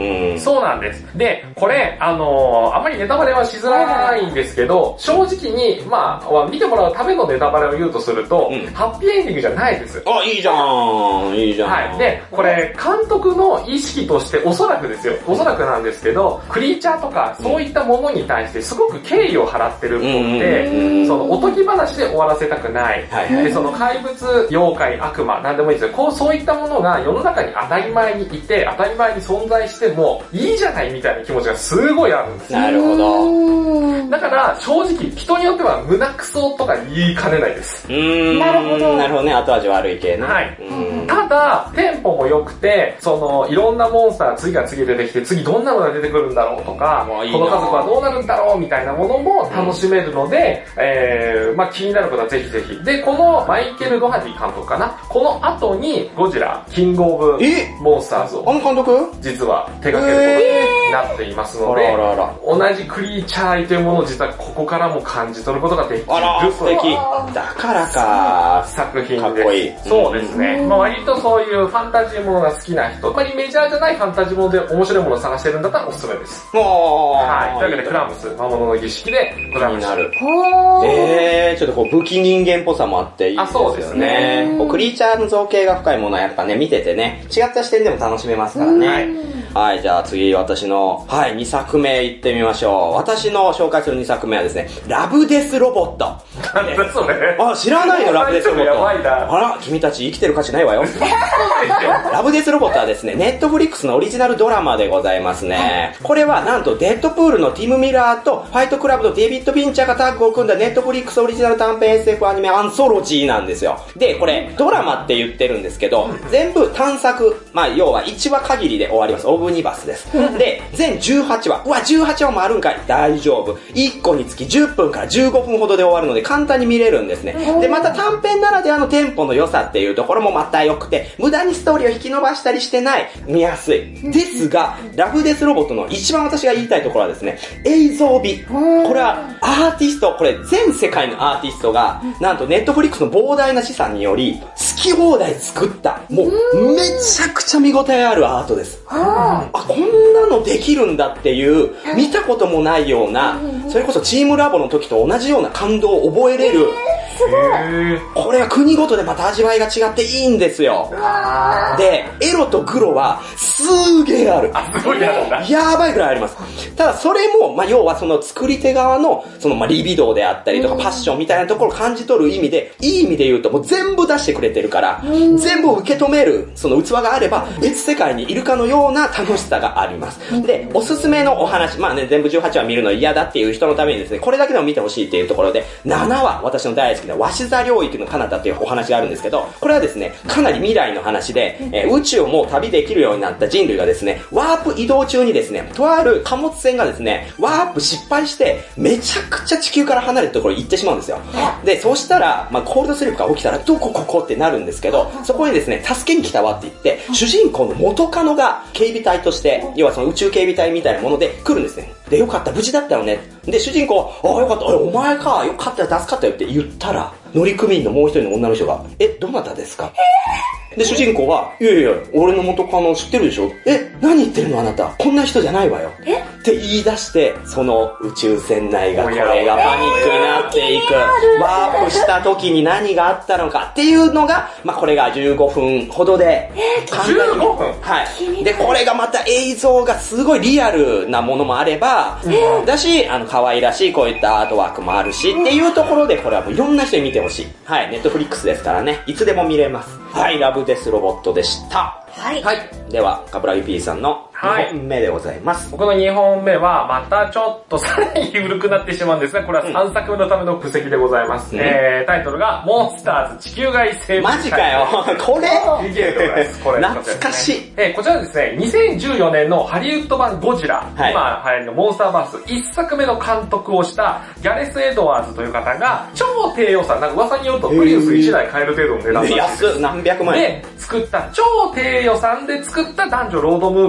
Speaker 3: そうなんです。で、これ、あのー、あまりネタバレはしづらいんですけど、正直に、まあ、見てもらうためのネタバレを言うとすると、うん、ハッピーエンディングじゃないです。
Speaker 2: あ、いいじゃん、いいじゃん。
Speaker 3: はい。で、これ、監督の意識として、おそらくですよ、おそらくなんですけど、クリーチャーとか、そういったものに対してすごく敬意を払ってるっぽくて、その、おとぎ話で終わらせたくない。はいはい、で、その怪物、妖怪、悪魔、なんでもいいですよ。こう、そういったものが世の中に当たり前にいて、当たり前に存在しても、いいじゃないみたいな気持ちがすごいあるんですよ。
Speaker 2: なるほど。
Speaker 3: だから、正直、人によっては胸クソとか言いかねないです。
Speaker 2: うーん。なるほど。なるほどね、後味悪い系ね。
Speaker 3: はい。ただ、テンポも良くて、その、いろんなモンスター次が次出てきて、次どんなのが出てくるんだろうとか、いいこの家族はどうなるんだろうみたいなものも楽しめるので、うん、えー、まあ気になる方はぜひぜひ。で、このマイケル・ドハジー監督かな、この後にゴジラ、キング・オブ・モンスターズを、
Speaker 2: あの監督
Speaker 3: 実は手掛けることになっていますので、あらあらあら同じクリーチャー愛というものを実はここからも感じ取ることができる。
Speaker 2: あら、素敵。だからか。
Speaker 3: 作品です。
Speaker 2: かっこいい。
Speaker 3: そうですね。まあ割とそういうファンタジーものが好きな人、あまりメジャーじゃないファンタジーもので面白いものを探してるんだったらおすすめです。はい。というわけでクラムス、魔物の儀式でございました。
Speaker 2: なる。えー、ちょっとこう武器人間っぽさもあっていいですよね。あ、そうですね。こうクリーチャーの造形が深いものはやっぱね、見ててね、違った視点でも楽しめますからね。はい。はい、じゃあ次私の、はい、にさくめいってみましょう。私の紹介するにさくめはですね、ラブデスロボット。
Speaker 3: なんだそれ。
Speaker 2: あ、知らないのラブデスロボット。
Speaker 3: やばいな。
Speaker 2: あら、君たち生きてる価値ないわよ。ラブデスロボットはですね、ネットフリックスのオリジナルドラマでございますね。これはなんとデッドプールのティム・ミラーとファイトクラブのデイビッド・フィンチャーがタッグを組んだネットフリックスオリジナル短編 エスエフ アニメアンソロジーなんですよ。で、これドラマって言ってるんですけど、全部単作、まあ要はいちわ限りで終わります。オブニバスです。で、全じゅうはちわ。うわ、じゅうはちわもあるんかい。大丈夫。いっこにつきじゅっぷんからじゅうごふんほどで終わるので簡単に見れるんですね。で、また短編ならではのテンポの良さっていうところもまた良くて、無駄にストーリーを引き伸ばしたりしてない、見やすい。ですが、ラブデスロボットの一番私が言いたいところはですね、映像美。これはアーティスト、これ全世界のアーティストが、なんとネットフリックスの膨大な資産により、好き放題作った、もうめちゃくちゃ見応えあるアートです。あ、こんなのできるんだっていう、見たこともないような、それこそチームラボの時と同じような感動を覚えれる。
Speaker 1: すご
Speaker 2: い。これは国ごとでまた味わいが違っていいんですよ。で、エロとグロはすーげーある。
Speaker 3: あ、すごいあるんだ。
Speaker 2: やばいぐらいあります。ただそれも、まあ、要はその作り手側の、そのまあ、リビドーであったりとかパッションみたいなところを感じ取る意味で、いい意味で言うともう全部出してくれてるから、全部受け止める、その器があれば、別世界にいるかのような楽しさがあります。で、おすすめのお話、まあね、全部じゅうはちわ見るの嫌だっていう人のためにですね、これだけでも見てほしいっていうところで、ななわ、私の大好きな鷲座領域の彼方っていうお話があるんですけど、これはですね、かなり未来の話で、えー、宇宙をもう旅できるようになった人類がですね、ワープ移動中にですね、とある貨物船がですね、ワープ失敗して、めちゃくちゃ地球から離れたところに行ってしまうんですよ。で、そうしたら、まあ、コールドスリープが起きたら、どこここってなるんですけど、そこにですね、助けに来たわって言って、主人公の元カノが警備隊として、要はその宇宙警備隊みたいなもので来るんですね。で、よかった、無事だったよね。で、主人公は、ああ、よかった、あれ、お前か、よかったよ、助かったよって言ったら、乗組員のもう一人の女の人が、え、どなたですか？で、主人公は、いやいや、俺の元カノ知ってるでしょ？え、何言ってるのあなた。こんな人じゃないわよ。えって言い出して、その宇宙船内がこれがパニックになっていく。ワープした時に何があったのかっていうのが、まあ、これがじゅうごふんほどで。
Speaker 3: えー、じゅうごふん？
Speaker 2: はい。で、これがまた映像がすごいリアルなものもあれば、えー、だし、あの、可愛らしいこういったアートワークもあるし、っていうところで、これはもういろんな人に見てほしい。はい。ネットフリックスですからね。いつでも見れます。はい、ラブデスロボットでした。
Speaker 1: はい。
Speaker 2: はい。では、カブラギ P さんのにほんめでございます。
Speaker 3: はい、僕のにほんめは、またちょっとさらに古くなってしまうんですが、これはさんさくめのための布石でございます。うん、えー、タイトルが、モンスターズ地球外生物。
Speaker 2: マジかよ。これ
Speaker 3: これ
Speaker 2: 懐かしい。
Speaker 3: えー、こちらですね、にせんじゅうよねんのハリウッド版ゴジラ、はい、今流行りのモンスターバースいっさくめの監督をしたギャレス・エドワーズという方が、超低予算、なんか噂によるとプリウスいちだい買える程度の値段なんです。
Speaker 2: 安っ、何百万円。
Speaker 3: で、作った超低予算で作った男女ロードムービー、with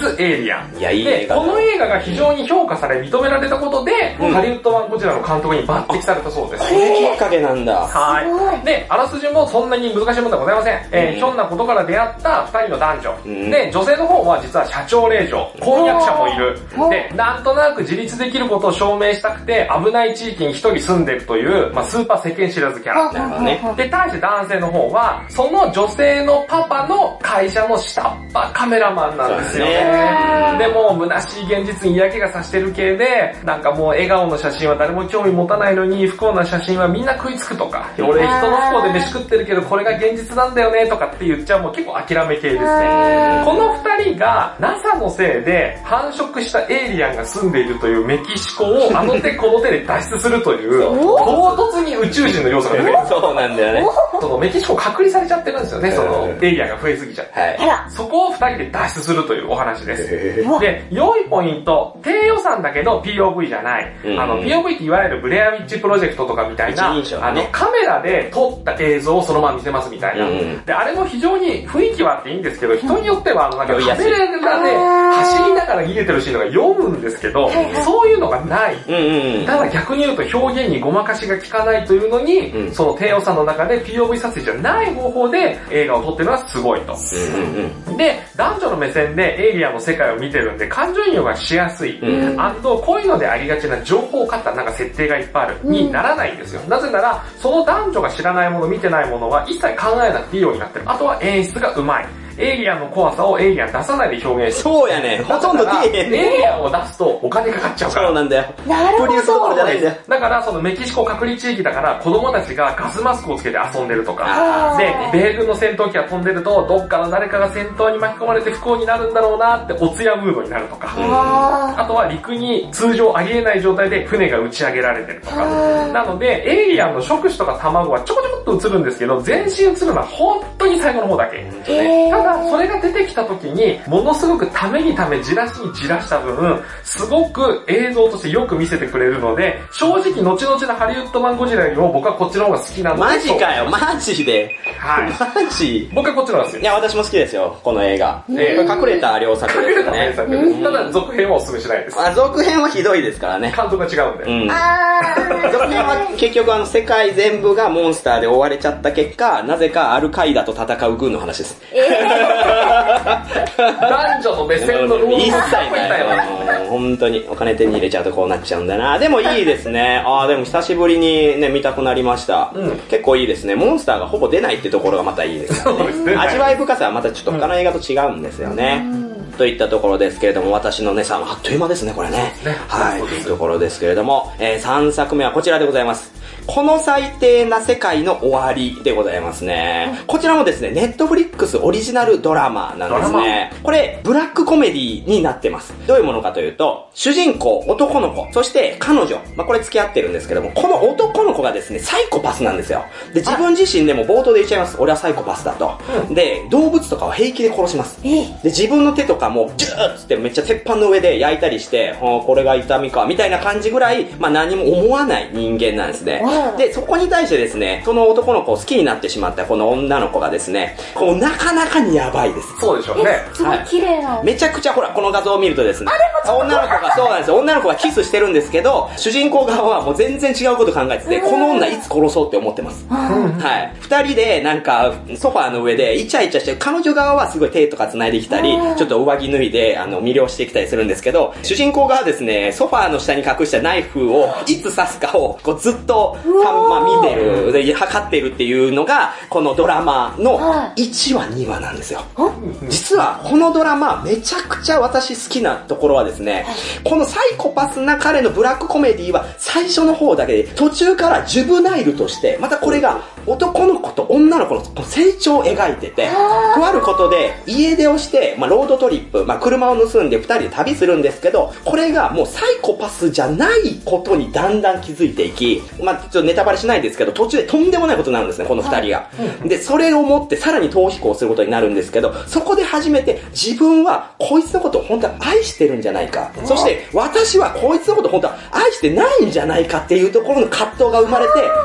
Speaker 3: るエイリアン。
Speaker 2: いや、いい映画。
Speaker 3: で、この映画が非常に評価され認められたことで、うん、ハリウッド版ゴジラの監督に抜擢されたそうです。
Speaker 2: これきっかけなんだ。
Speaker 3: はい。で、あらすじもそんなに難しいものではございません。えー、ひょんなことから出会った二人の男女。うん、で、女性の方は実は社長令嬢、婚約者もいる。で、なんとなく自立できることを証明したくて、危ない地域に一人住んでいくという、まあ、スーパー世間知らずキャラ。なるほどね。で、対して男性の方は、その女性のパパの会社の下っ端カメラマンなんですよね。でも、虚しい現実に嫌気がさしてる系で、なんかもう笑顔の写真は誰も興味持たないのに、不幸な写真はみんな食いつくとか、俺人の不幸で飯食ってるけど、これが現実なんだよねとかって言っちゃうもう結構諦め系ですね。この二人が ナサ のせいで繁殖したエイリアンが住んでいるというメキシコをあの手この手で脱出するという、唐突に宇宙人の要素が出てる。
Speaker 2: そうなんだよね。
Speaker 3: そのメキシコ隔離されちゃってるんですよね、そのエイリアンが増えすぎちゃって。はい、そこを二人で脱出するというお話です。で、良いポイント、低予算だけど ピーオーブイ じゃない。うん、あの、ピーオーブイ っていわゆるブレアウィッチプロジェクトとかみたいな、ね、あの、カメラで撮った映像をそのまま見せますみたいな。うん、で、あれも非常に雰囲気はあっていいんですけど、人によっては、あの、なんかカメラで走りながら逃げてるシーンとか読むんですけど、そういうのがない。うんうん、ただ逆に言うと表現にごまかしが効かないというのに、うん、その低予算の中で ピーオーブイ 撮影じゃない方法で映画を撮ってるのはすごいと。うんうん、で、男女の目線でエイリアンの世界を見てるんで、感情移入がしやすい。うん、あと、こういうのでありがちな情報過多なんか設定がいっぱいある、うん、にならないんですよ。なぜなら、その男女が知らないもの、見てないものは一切考えなくていいようになってる。あとは演出がうまい。エイリアンの怖さをエイリアン出さないで表現してる。
Speaker 2: そうやね。ほとんど出えへんね。
Speaker 3: エイリアンを出すとお金かかっちゃうから。
Speaker 2: そうなんだよ。
Speaker 1: なるほど。
Speaker 2: プリウスどころじゃないんだよ。
Speaker 3: だからそのメキシコ隔離地域だから子供たちがガスマスクをつけて遊んでるとか。で、米軍の戦闘機が飛んでるとどっかの誰かが戦闘に巻き込まれて不幸になるんだろうなっておつやムードになるとか。あとは陸に通常ありえない状態で船が打ち上げられてるとか。なので、エイリアンの触手とか卵はちょこちょこっと映るんですけど、全身映るのは本当に最後の方だけ。えー、ただ、それが出てきた時に、ものすごくためにため、じらしにじらした分、すごく映像としてよく見せてくれるので、正直、後々のハリウッド版ゴジラよりも僕はこっちの方が好きなので。
Speaker 2: マジかよ、マジで。
Speaker 3: はい。
Speaker 2: マジ
Speaker 3: 僕はこっちの方が好きです。
Speaker 2: いや、私も好きですよ、この映画。えー、隠れた良作ですよね。
Speaker 3: 隠れた良作です。ただ、続編はお勧めしないです。
Speaker 2: あ、続編はひどいですからね。
Speaker 3: 監督が違うんで。うん。
Speaker 2: 続編は結局あの、世界全部がモンスターで追われちゃった結果、なぜかアルカイダと戦う軍の話です。え
Speaker 3: ー、男女の目線のロード
Speaker 2: 一切ない。本当にお金手に入れちゃうとこうなっちゃうんだな。でもいいですね。ああ、でも久しぶりにね、見たくなりました。うん、結構いいですね。モンスターがほぼ出ないってところがまたいいですよね。ですね。味わい深さはまたちょっと他の映画と違うんですよね。うんといったところですけれども、私のね、さあっという間ですね、これね。ねはい、というところですけれども、えー、さんさくめはこちらでございます。この最低な世界の終わりでございますね。うん、こちらもですね、ネットフリックスオリジナルドラマなんですね。これ、ブラックコメディになってます。どういうものかというと、主人公、男の子、そして彼女、まあ、これ付き合ってるんですけども、この男の子がですね、サイコパスなんですよ。で、自分自身でも冒頭で言っちゃいます。俺はサイコパスだと。うん、で、動物とかを平気で殺します。で、自分の手とかも、ジューッつってめっちゃ鉄板の上で焼いたりして、はあ、これが痛みか、みたいな感じぐらい、まあ何も思わない人間なんですね。で、そこに対してですね、その男の子を好きになってしまったこの女の子がですね、こうなかなかにやばいです。
Speaker 3: そうでしょうね。
Speaker 1: すごい綺麗な、はい。
Speaker 2: めちゃくちゃほら、この画像を見るとですね、女の子が、そうなんですよ、女の子がキスしてるんですけど、主人公側はもう全然違うこと考えてて、この女いつ殺そうって思ってます。はい。二人でなんか、ソファーの上でイチャイチャして、彼女側はすごい手とか繋いできたり、ちょっと上着脱いで、あの、魅了してきたりするんですけど、主人公側はですね、ソファーの下に隠したナイフをいつ刺すかを、こうずっと、まあ、見てる、で、測ってるっていうのが、このドラマのいちわ、にわなんですよ。実は、このドラマ、めちゃくちゃ私好きなところはですね、このサイコパスな彼のブラックコメディは、最初の方だけで、途中からジュブナイルとして、またこれが、男の子と女の子の成長を描いてて、とあることで、家出をして、まあ、ロードトリップ、まあ、車を盗んで二人で旅するんですけど、これがもうサイコパスじゃないことにだんだん気づいていき、まあ、ちょっとネタバレしないですけど、途中でとんでもないことになるんですね、この二人が。はい、で、それをもってさらに逃避行することになるんですけど、そこで初めて自分はこいつのことを本当は愛してるんじゃないか。そして私はこいつのことを本当は愛してないんじゃないかっていうところの葛藤が生まれて、くっ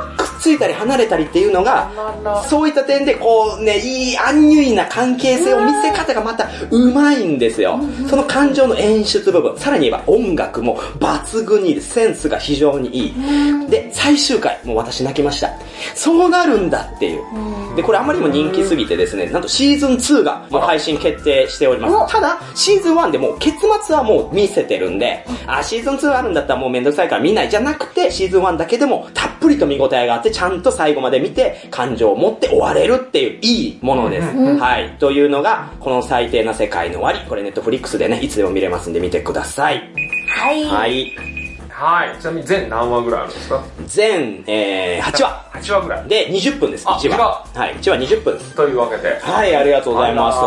Speaker 2: ついたり離れたりっていうのが、そういった点でこうね、いいアンニュイな関係性を見せ方がまたうまいんですよ。その感情の演出部分、さらに言えば音楽も抜群にセンスが非常にいい。で、最終回、もう私泣きました。そうなるんだっていう。で、これあまりにも人気すぎてですね、なんとシーズンツーがもう配信決定しております。ただ、シーズンワンでもう結末はもう見せてるんで、あ、シーズンツーあるんだったらもうめんどくさいから見ないじゃなくて、シーズンワンだけでもたっぷりと見応えがあって、ちゃんと最後まで見て、感情を持って終われるっていういいものです。はい。というのが、この最低な世界の終わり。これネットフリックスでね、いつでも見れますんで見てください。
Speaker 1: はい。
Speaker 2: はい。
Speaker 3: はい。ちなみに全何話ぐらいあるんですか？
Speaker 2: 全、えー、はちわ。
Speaker 3: はちわぐらい。
Speaker 2: で、にじゅっぷんです。いちわ。はい。いちわにじゅっぷんです。
Speaker 3: というわけで。
Speaker 2: はい、ありがとうございます。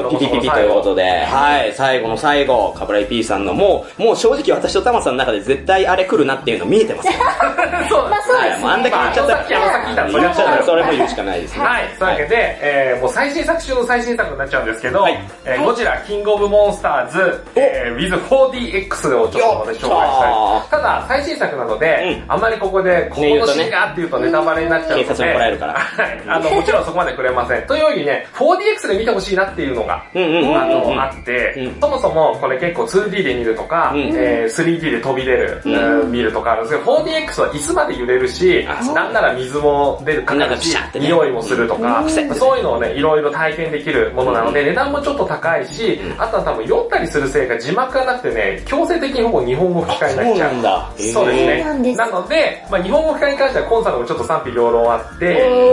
Speaker 2: ピピピピということで。はい、最後の最後、カブライ P さんのもう、もう正直私とタマさんの中で絶対あれ来るなっていうの見えてますよ。
Speaker 3: そう
Speaker 1: まあそうですね。
Speaker 2: あんだけ言っちゃったら、
Speaker 3: さっき、さっき言ったらそれは
Speaker 2: それも言うしかないですね。
Speaker 3: はい。というわけで、えー、もう最新作中の最新作になっちゃうんですけど、えー、ゴジラ、キングオブモンスターズ、えー、with フォーディーエックス をちょっと紹介したい。ただ、最新作なので、あんまりここで、ここのシーンがっていうとネタバレになっちゃうので、
Speaker 2: 警察に来られるから。
Speaker 3: はい。あの、もちろんそこまでくれません。というよりね、フォーディーエックス で見てほしいなっていうのが、あの、あって、そもそもこれ結構 ツーディー で見るとか、えー、スリーディー で飛び出る、見るとかあるんですけど、フォーディーエックス は椅子まで揺れるし、なんなら水も出るかかるし、匂いもするとか、そういうのをね、いろいろ体験できるものなので、値段もちょっと高いし、あとは多分酔ったりするせいか字幕がなくてね、強制的にほぼ日本語吹き替えになっちゃう。
Speaker 2: そうなんだ。
Speaker 3: そうですね。なので、まあ日本語吹き替えに関してはコンさんでもちょっと賛否両論あって、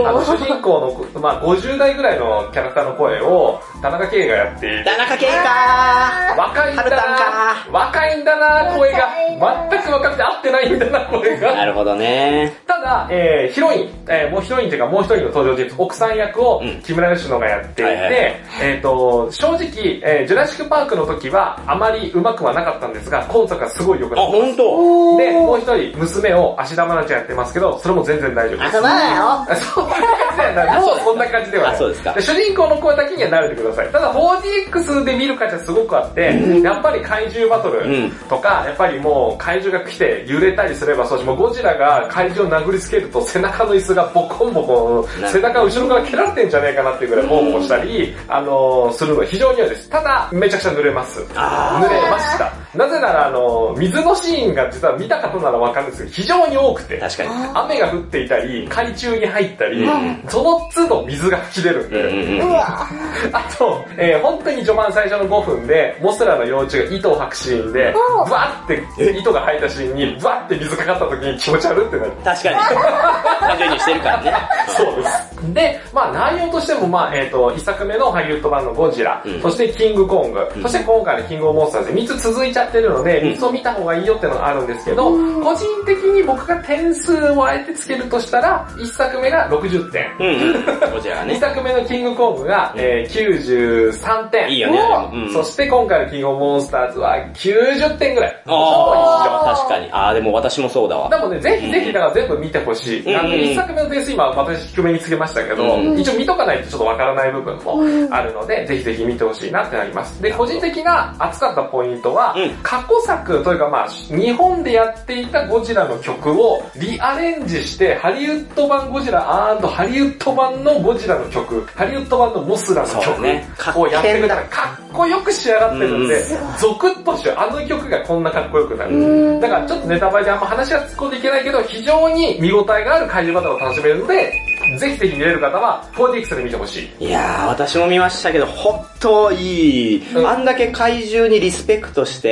Speaker 3: あの主人公の、まあごじゅう代ぐらいのキャラクターの声を田中圭がやっていて、
Speaker 2: 田中圭か
Speaker 3: ー若いんだな若いんだな声が全く若くて合ってないんだな声が
Speaker 2: なるほどね。
Speaker 3: ただ、えー、ヒロイン、えー、もうヒロインっていうかもう一人の登場人物、奥さん役を木村佳乃がやっていて、うんはいはい、えっと、正直、えー、ジュラシックパークの時はあまり上手くはなかったんですが、今作はすごい良くなってます。あ、
Speaker 2: 本当。
Speaker 3: で、もう一人娘を芦田愛菜ちゃんやってますけど、それも全然大丈夫です。
Speaker 1: あ、そうだよ。
Speaker 3: そんな感じではない。もうそんな感じではない。
Speaker 2: あ、そうですか。
Speaker 3: 主人公の声だけには慣れてください。ただ フォーディーエックス で見る価値はすごくあって、うん、やっぱり怪獣バトルとか、うん、やっぱりもう怪獣が来て揺れたりすればそうし、もうゴジラが怪獣を殴りつけると背中の椅子がボコンボコン、背中後ろから蹴られてんじゃねえかなっていうぐらいボコボコしたり、あのー、するの非常に良いです。ただ、めちゃくちゃ濡れます。濡れました。なぜならあのー、水のシーンが実は見た方ならわかるんですけど、非常に多くて、
Speaker 2: 確かに
Speaker 3: 雨が降っていたり、海中に入ったり、うん、その都度水が吹き出るんで、うんうんうん、あと、えー、本当に序盤最初のごふんで、モスラの幼虫が糸を吐くシーンで、ブワッて糸が吐いたシーンに、ブワッて水かかった時に気持ち悪ってなる。
Speaker 2: 確かに。単純にしてるからね。
Speaker 3: そうです。で、まあ内容としても、まあ、えっと、一作目のハリウッド版のゴジラ、うん、そしてキングコング、うん、そして今回のキングオブモンスターズでみっつ続いちゃってるので、みっつを見た方がいいよっていうのがあるんですけど、うん、個人的に僕が点数をあえてつけるとしたら、いっさくめがろくじゅってん。うん、
Speaker 2: ゴジラね。
Speaker 3: にさくめのキングコングが、えー、きゅうじゅうさんてん。
Speaker 2: いいよね。
Speaker 3: うん、そして今回のキングオブモンスターズはきゅうじゅってんぐらい。
Speaker 2: ほぼ一緒。確かに。あーでも私もそうだわ。
Speaker 3: でもね、ぜひぜひだから全部見てほしい。うん、あの、いっさくめの点数今私低めにつけましたけど、うん、一応見とかないとちょっとわからない部分もあるので、うん、ぜひぜひ見てほしいなってなります。で、個人的な熱かったポイントは、うん、過去作というかまあ、日本でやっていたゴジラの曲をリアレンジして、ハリウッド版ゴジラ&ハリウッド版のゴジラの曲、ハリウッド版のモスラの曲をやってくれたらかっこよく仕上がってるんで、ゾクッとしてあの曲がこんなかっこよくなる。だからちょっとネタバレであんま話は突っ込んでいけないけど、非常に見応えがある怪獣バトルを楽しめるので、ぜひぜひ見れる方は フォーディーエックス で見てほしい。
Speaker 2: いやー、私も見ましたけど、ほんといい、うん。あんだけ怪獣にリスペクトして、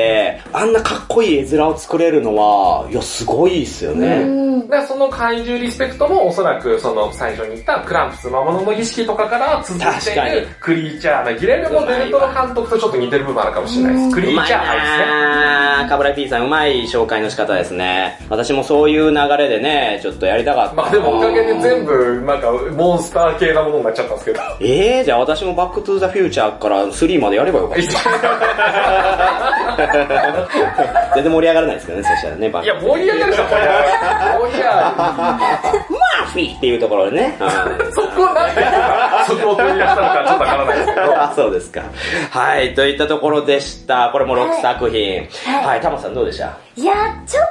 Speaker 2: あんなかっこいい絵面を作れるのは、いや、すごいですよね。
Speaker 3: だからその怪獣リスペクトもおそらくその最初に言ったクランプス魔物の儀式とかから続いているクリーチャーなギレルモ・デルトロ監督とちょっと似てる部分あるかもしれないです。クリーチャー愛ですね。
Speaker 2: カブラ P さんうまい紹介の仕方ですね。私もそういう流れでね、ちょっとやりたかった。
Speaker 3: まあでもおかげで全部なんかモンスター系なものになっちゃったんですけど。
Speaker 2: えー、じゃあ私もバックトゥーザフューチャーからスリーまでやればよかった。全然盛り上がらないですけどね、そしたらね、バ
Speaker 3: ック。いや、盛り上がるじゃん、盛り上がる。盛り上がる。
Speaker 2: マーフィーっていうところでね。
Speaker 3: そこなんでそこを取り出したのかちょっとわからないですけど。
Speaker 2: あ、そうですか。はい、といったところでした。これもろくさく品。はい、タマさんどうでした？
Speaker 1: いや、ちょっ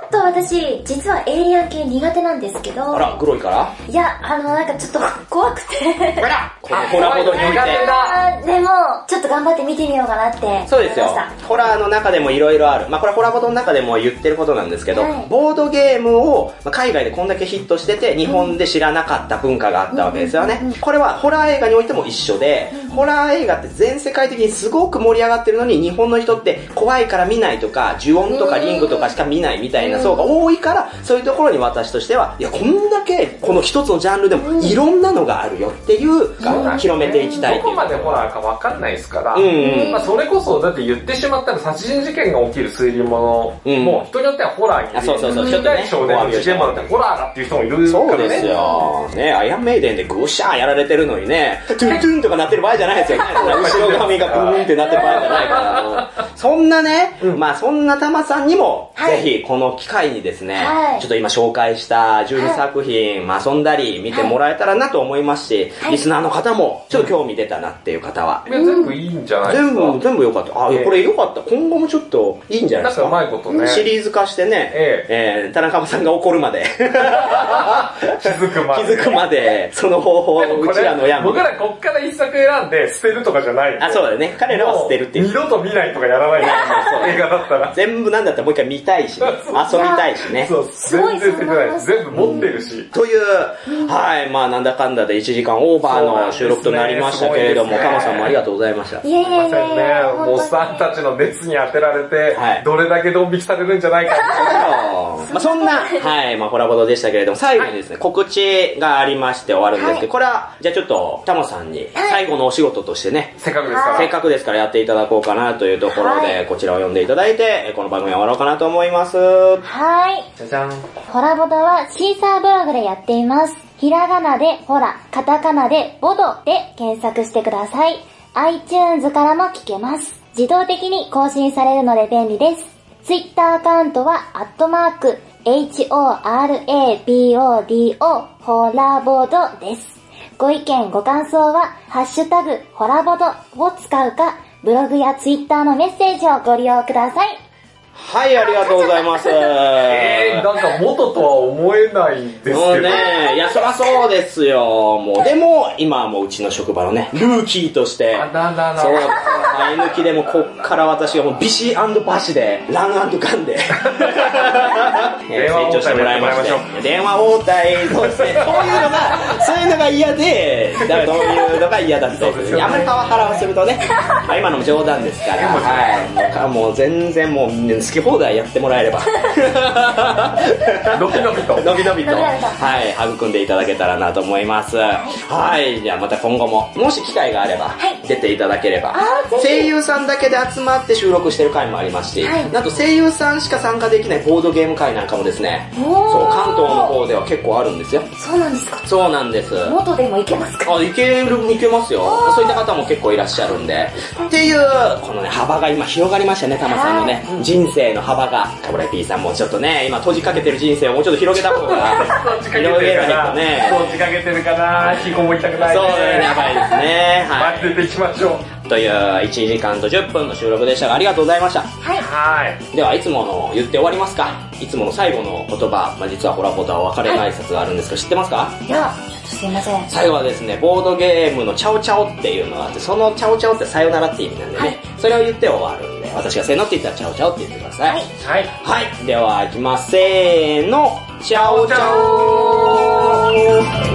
Speaker 1: と私、実はエイリアン系苦手なんですけど。
Speaker 2: あら、グロいから？
Speaker 1: いや、あの、なんかちょっと怖くて。
Speaker 2: あら、このホラーほどにおいて。
Speaker 1: でも、ちょっと頑張って見てみようかなって思いました。
Speaker 2: そうですよ。ホラーの中でもいろいろある。まあこれホラボドの中でも言ってることなんですけど、はい、ボードゲームを海外でこんだけヒットしてて、日本で知らなかった文化があったわけですよね。これはホラー映画においても一緒で、ホラー映画って全世界的にすごく盛り上がってるのに、日本の人って怖いから見ないとか、呪音とかリングとかしか見ないみたいな層が多いから、そういうところに私としては、いや、こんだけこの一つのジャンルでもいろんなのがあるよっていう、広めていきたい。
Speaker 3: どこまでホラーかわかんないですから、うんうん、まあそれこそだって言ってしまったら殺人事件が起きる推理物も人によってはホラーに、
Speaker 2: そうそうそう、
Speaker 3: 近代少年の事件もあってホラーだっていう人もいるからね。
Speaker 2: そうですよ。ね、アイアンメイデンでグシャーやられてるのにね、トゥントゥンとかなってる場合じゃないですよね。後ろ髪がブーンってなってる場合じゃないから。そんなね、うん、まあそんなタマさんにも、はい、ぜひこの機会にですね、はい、ちょっと今紹介したじゅうにさく品、まあ遊んだり見てもらえたらなと思いますし、はい、リスナーの方もちょっと興味出たなっていう方は。
Speaker 3: いや全部いいんじゃないですか。
Speaker 2: 全部、全部良かった。あ、これ良かった。今後もちょっといいんじゃないですか。
Speaker 3: なんかうまいことね。
Speaker 2: シリーズ化してね、えええー、田中さんが怒るまで。
Speaker 3: 気づくまで。
Speaker 2: 気づくまで、その方法をうちらのやむ。
Speaker 3: 僕らこっから一作選んで捨てるとかじゃない。
Speaker 2: あ、そうだよね。彼らは捨てるっていう。
Speaker 3: 二度と見ないとかやらない映画だったら。
Speaker 2: 全部なんだったらもう一回見たいし、ね、遊びたいしね。
Speaker 3: そう、全然捨ててない。全部持ってるし。
Speaker 2: という、はい、まあなんだかんだでいちじかんオーバーの収録となりましたけれども、カモさんもありがとうございました。
Speaker 1: いやいやいやいや。
Speaker 3: おっさんたちの熱に当てられて、どれだけドン引きされるんじゃないか。
Speaker 2: まあそんな、はい、まあコラボドでしたけれども、最後にですね、告知がありまして終わるんですけど、これは、じゃあちょっと、タモさんに最後のお仕事としてね、
Speaker 3: せっかくですから。
Speaker 2: せっかくですからやっていただこうかなというところで、こちらを読んでいただいて、この番組を終わろうかなと思います。
Speaker 1: はい。
Speaker 3: じゃじゃん。
Speaker 1: ホラボドはシーサーブログでやっています。ひらがなでホラ、カタカナでボドで検索してください。iTunes からも聞けます。自動的に更新されるので便利です。Twitter アカウントは、アットマーク、エイチオーアールエービーオーディーオー、ホラボドです。ご意見、ご感想は、ハッシュタグ、ホラボドを使うか、ブログや Twitter のメッセージをご利用ください。
Speaker 2: はい、ありがとうございます。
Speaker 3: えー、なんか元とは思えないですけど。もう
Speaker 2: ね、いや、そらそうですよ。もう、でも、今はもううちの職場のね、ルーキーとして、
Speaker 3: あららら
Speaker 2: そう、前抜きでもこっから私がもうビシー&バシで、ラン&ガンで、
Speaker 3: 電話
Speaker 2: 成長してもらいまして、電話応対、そうですね、そういうのが、そういうのが嫌で、だからそういうのが嫌だったりする。あんまりパワハラをするとね、まあ今のも冗談ですから、はい、もう全然もう、好き放題やってもらえれば
Speaker 3: のびのびと
Speaker 2: のびのびとはい育んでいただけたらなと思います。はい、じゃあまた今後ももし機会があれば出ていただければ、声優さんだけで集まって収録してる回もありますし、なんと声優さんしか参加できないボードゲーム会なんかもですね、そう関東の方では結構あるんですよ。
Speaker 1: そうなんですか。
Speaker 2: そうなんです。
Speaker 1: 元でもいけますか。
Speaker 2: あ、いける、いけますよ。そういった方も結構いらっしゃるんでっていうこのね幅が今広がりましたね。タマさんのね人生の幅が、カブラ P さんもちょっとね、今閉じかけてる人生をもうちょっと広げた方が、
Speaker 3: 広げないとね。閉じかけてるかな、引きこもりたくないね。
Speaker 2: そうね、やばいですね。
Speaker 3: はい。待ってていきましょ
Speaker 2: う。といういちじかんとじゅっぷんの収録でしたが、ありがとうございました。
Speaker 1: はい。
Speaker 3: はい。
Speaker 2: では、いつもの言って終わりますか。いつもの最後の言葉、まあ、実はホラボとは別れの挨拶があるんですけど、知ってますか？
Speaker 1: いや、ちょっとすいません。
Speaker 2: 最後はですね、ボードゲームのチャオチャオっていうのがあって、そのチャオチャオってさよならって意味なんでね、はい、それを言って終わるんで、私がせーのって言ったらチャオチャオって言ってください。
Speaker 3: はい。はい。
Speaker 2: はい。では、いきます。せーの。チャオチャオ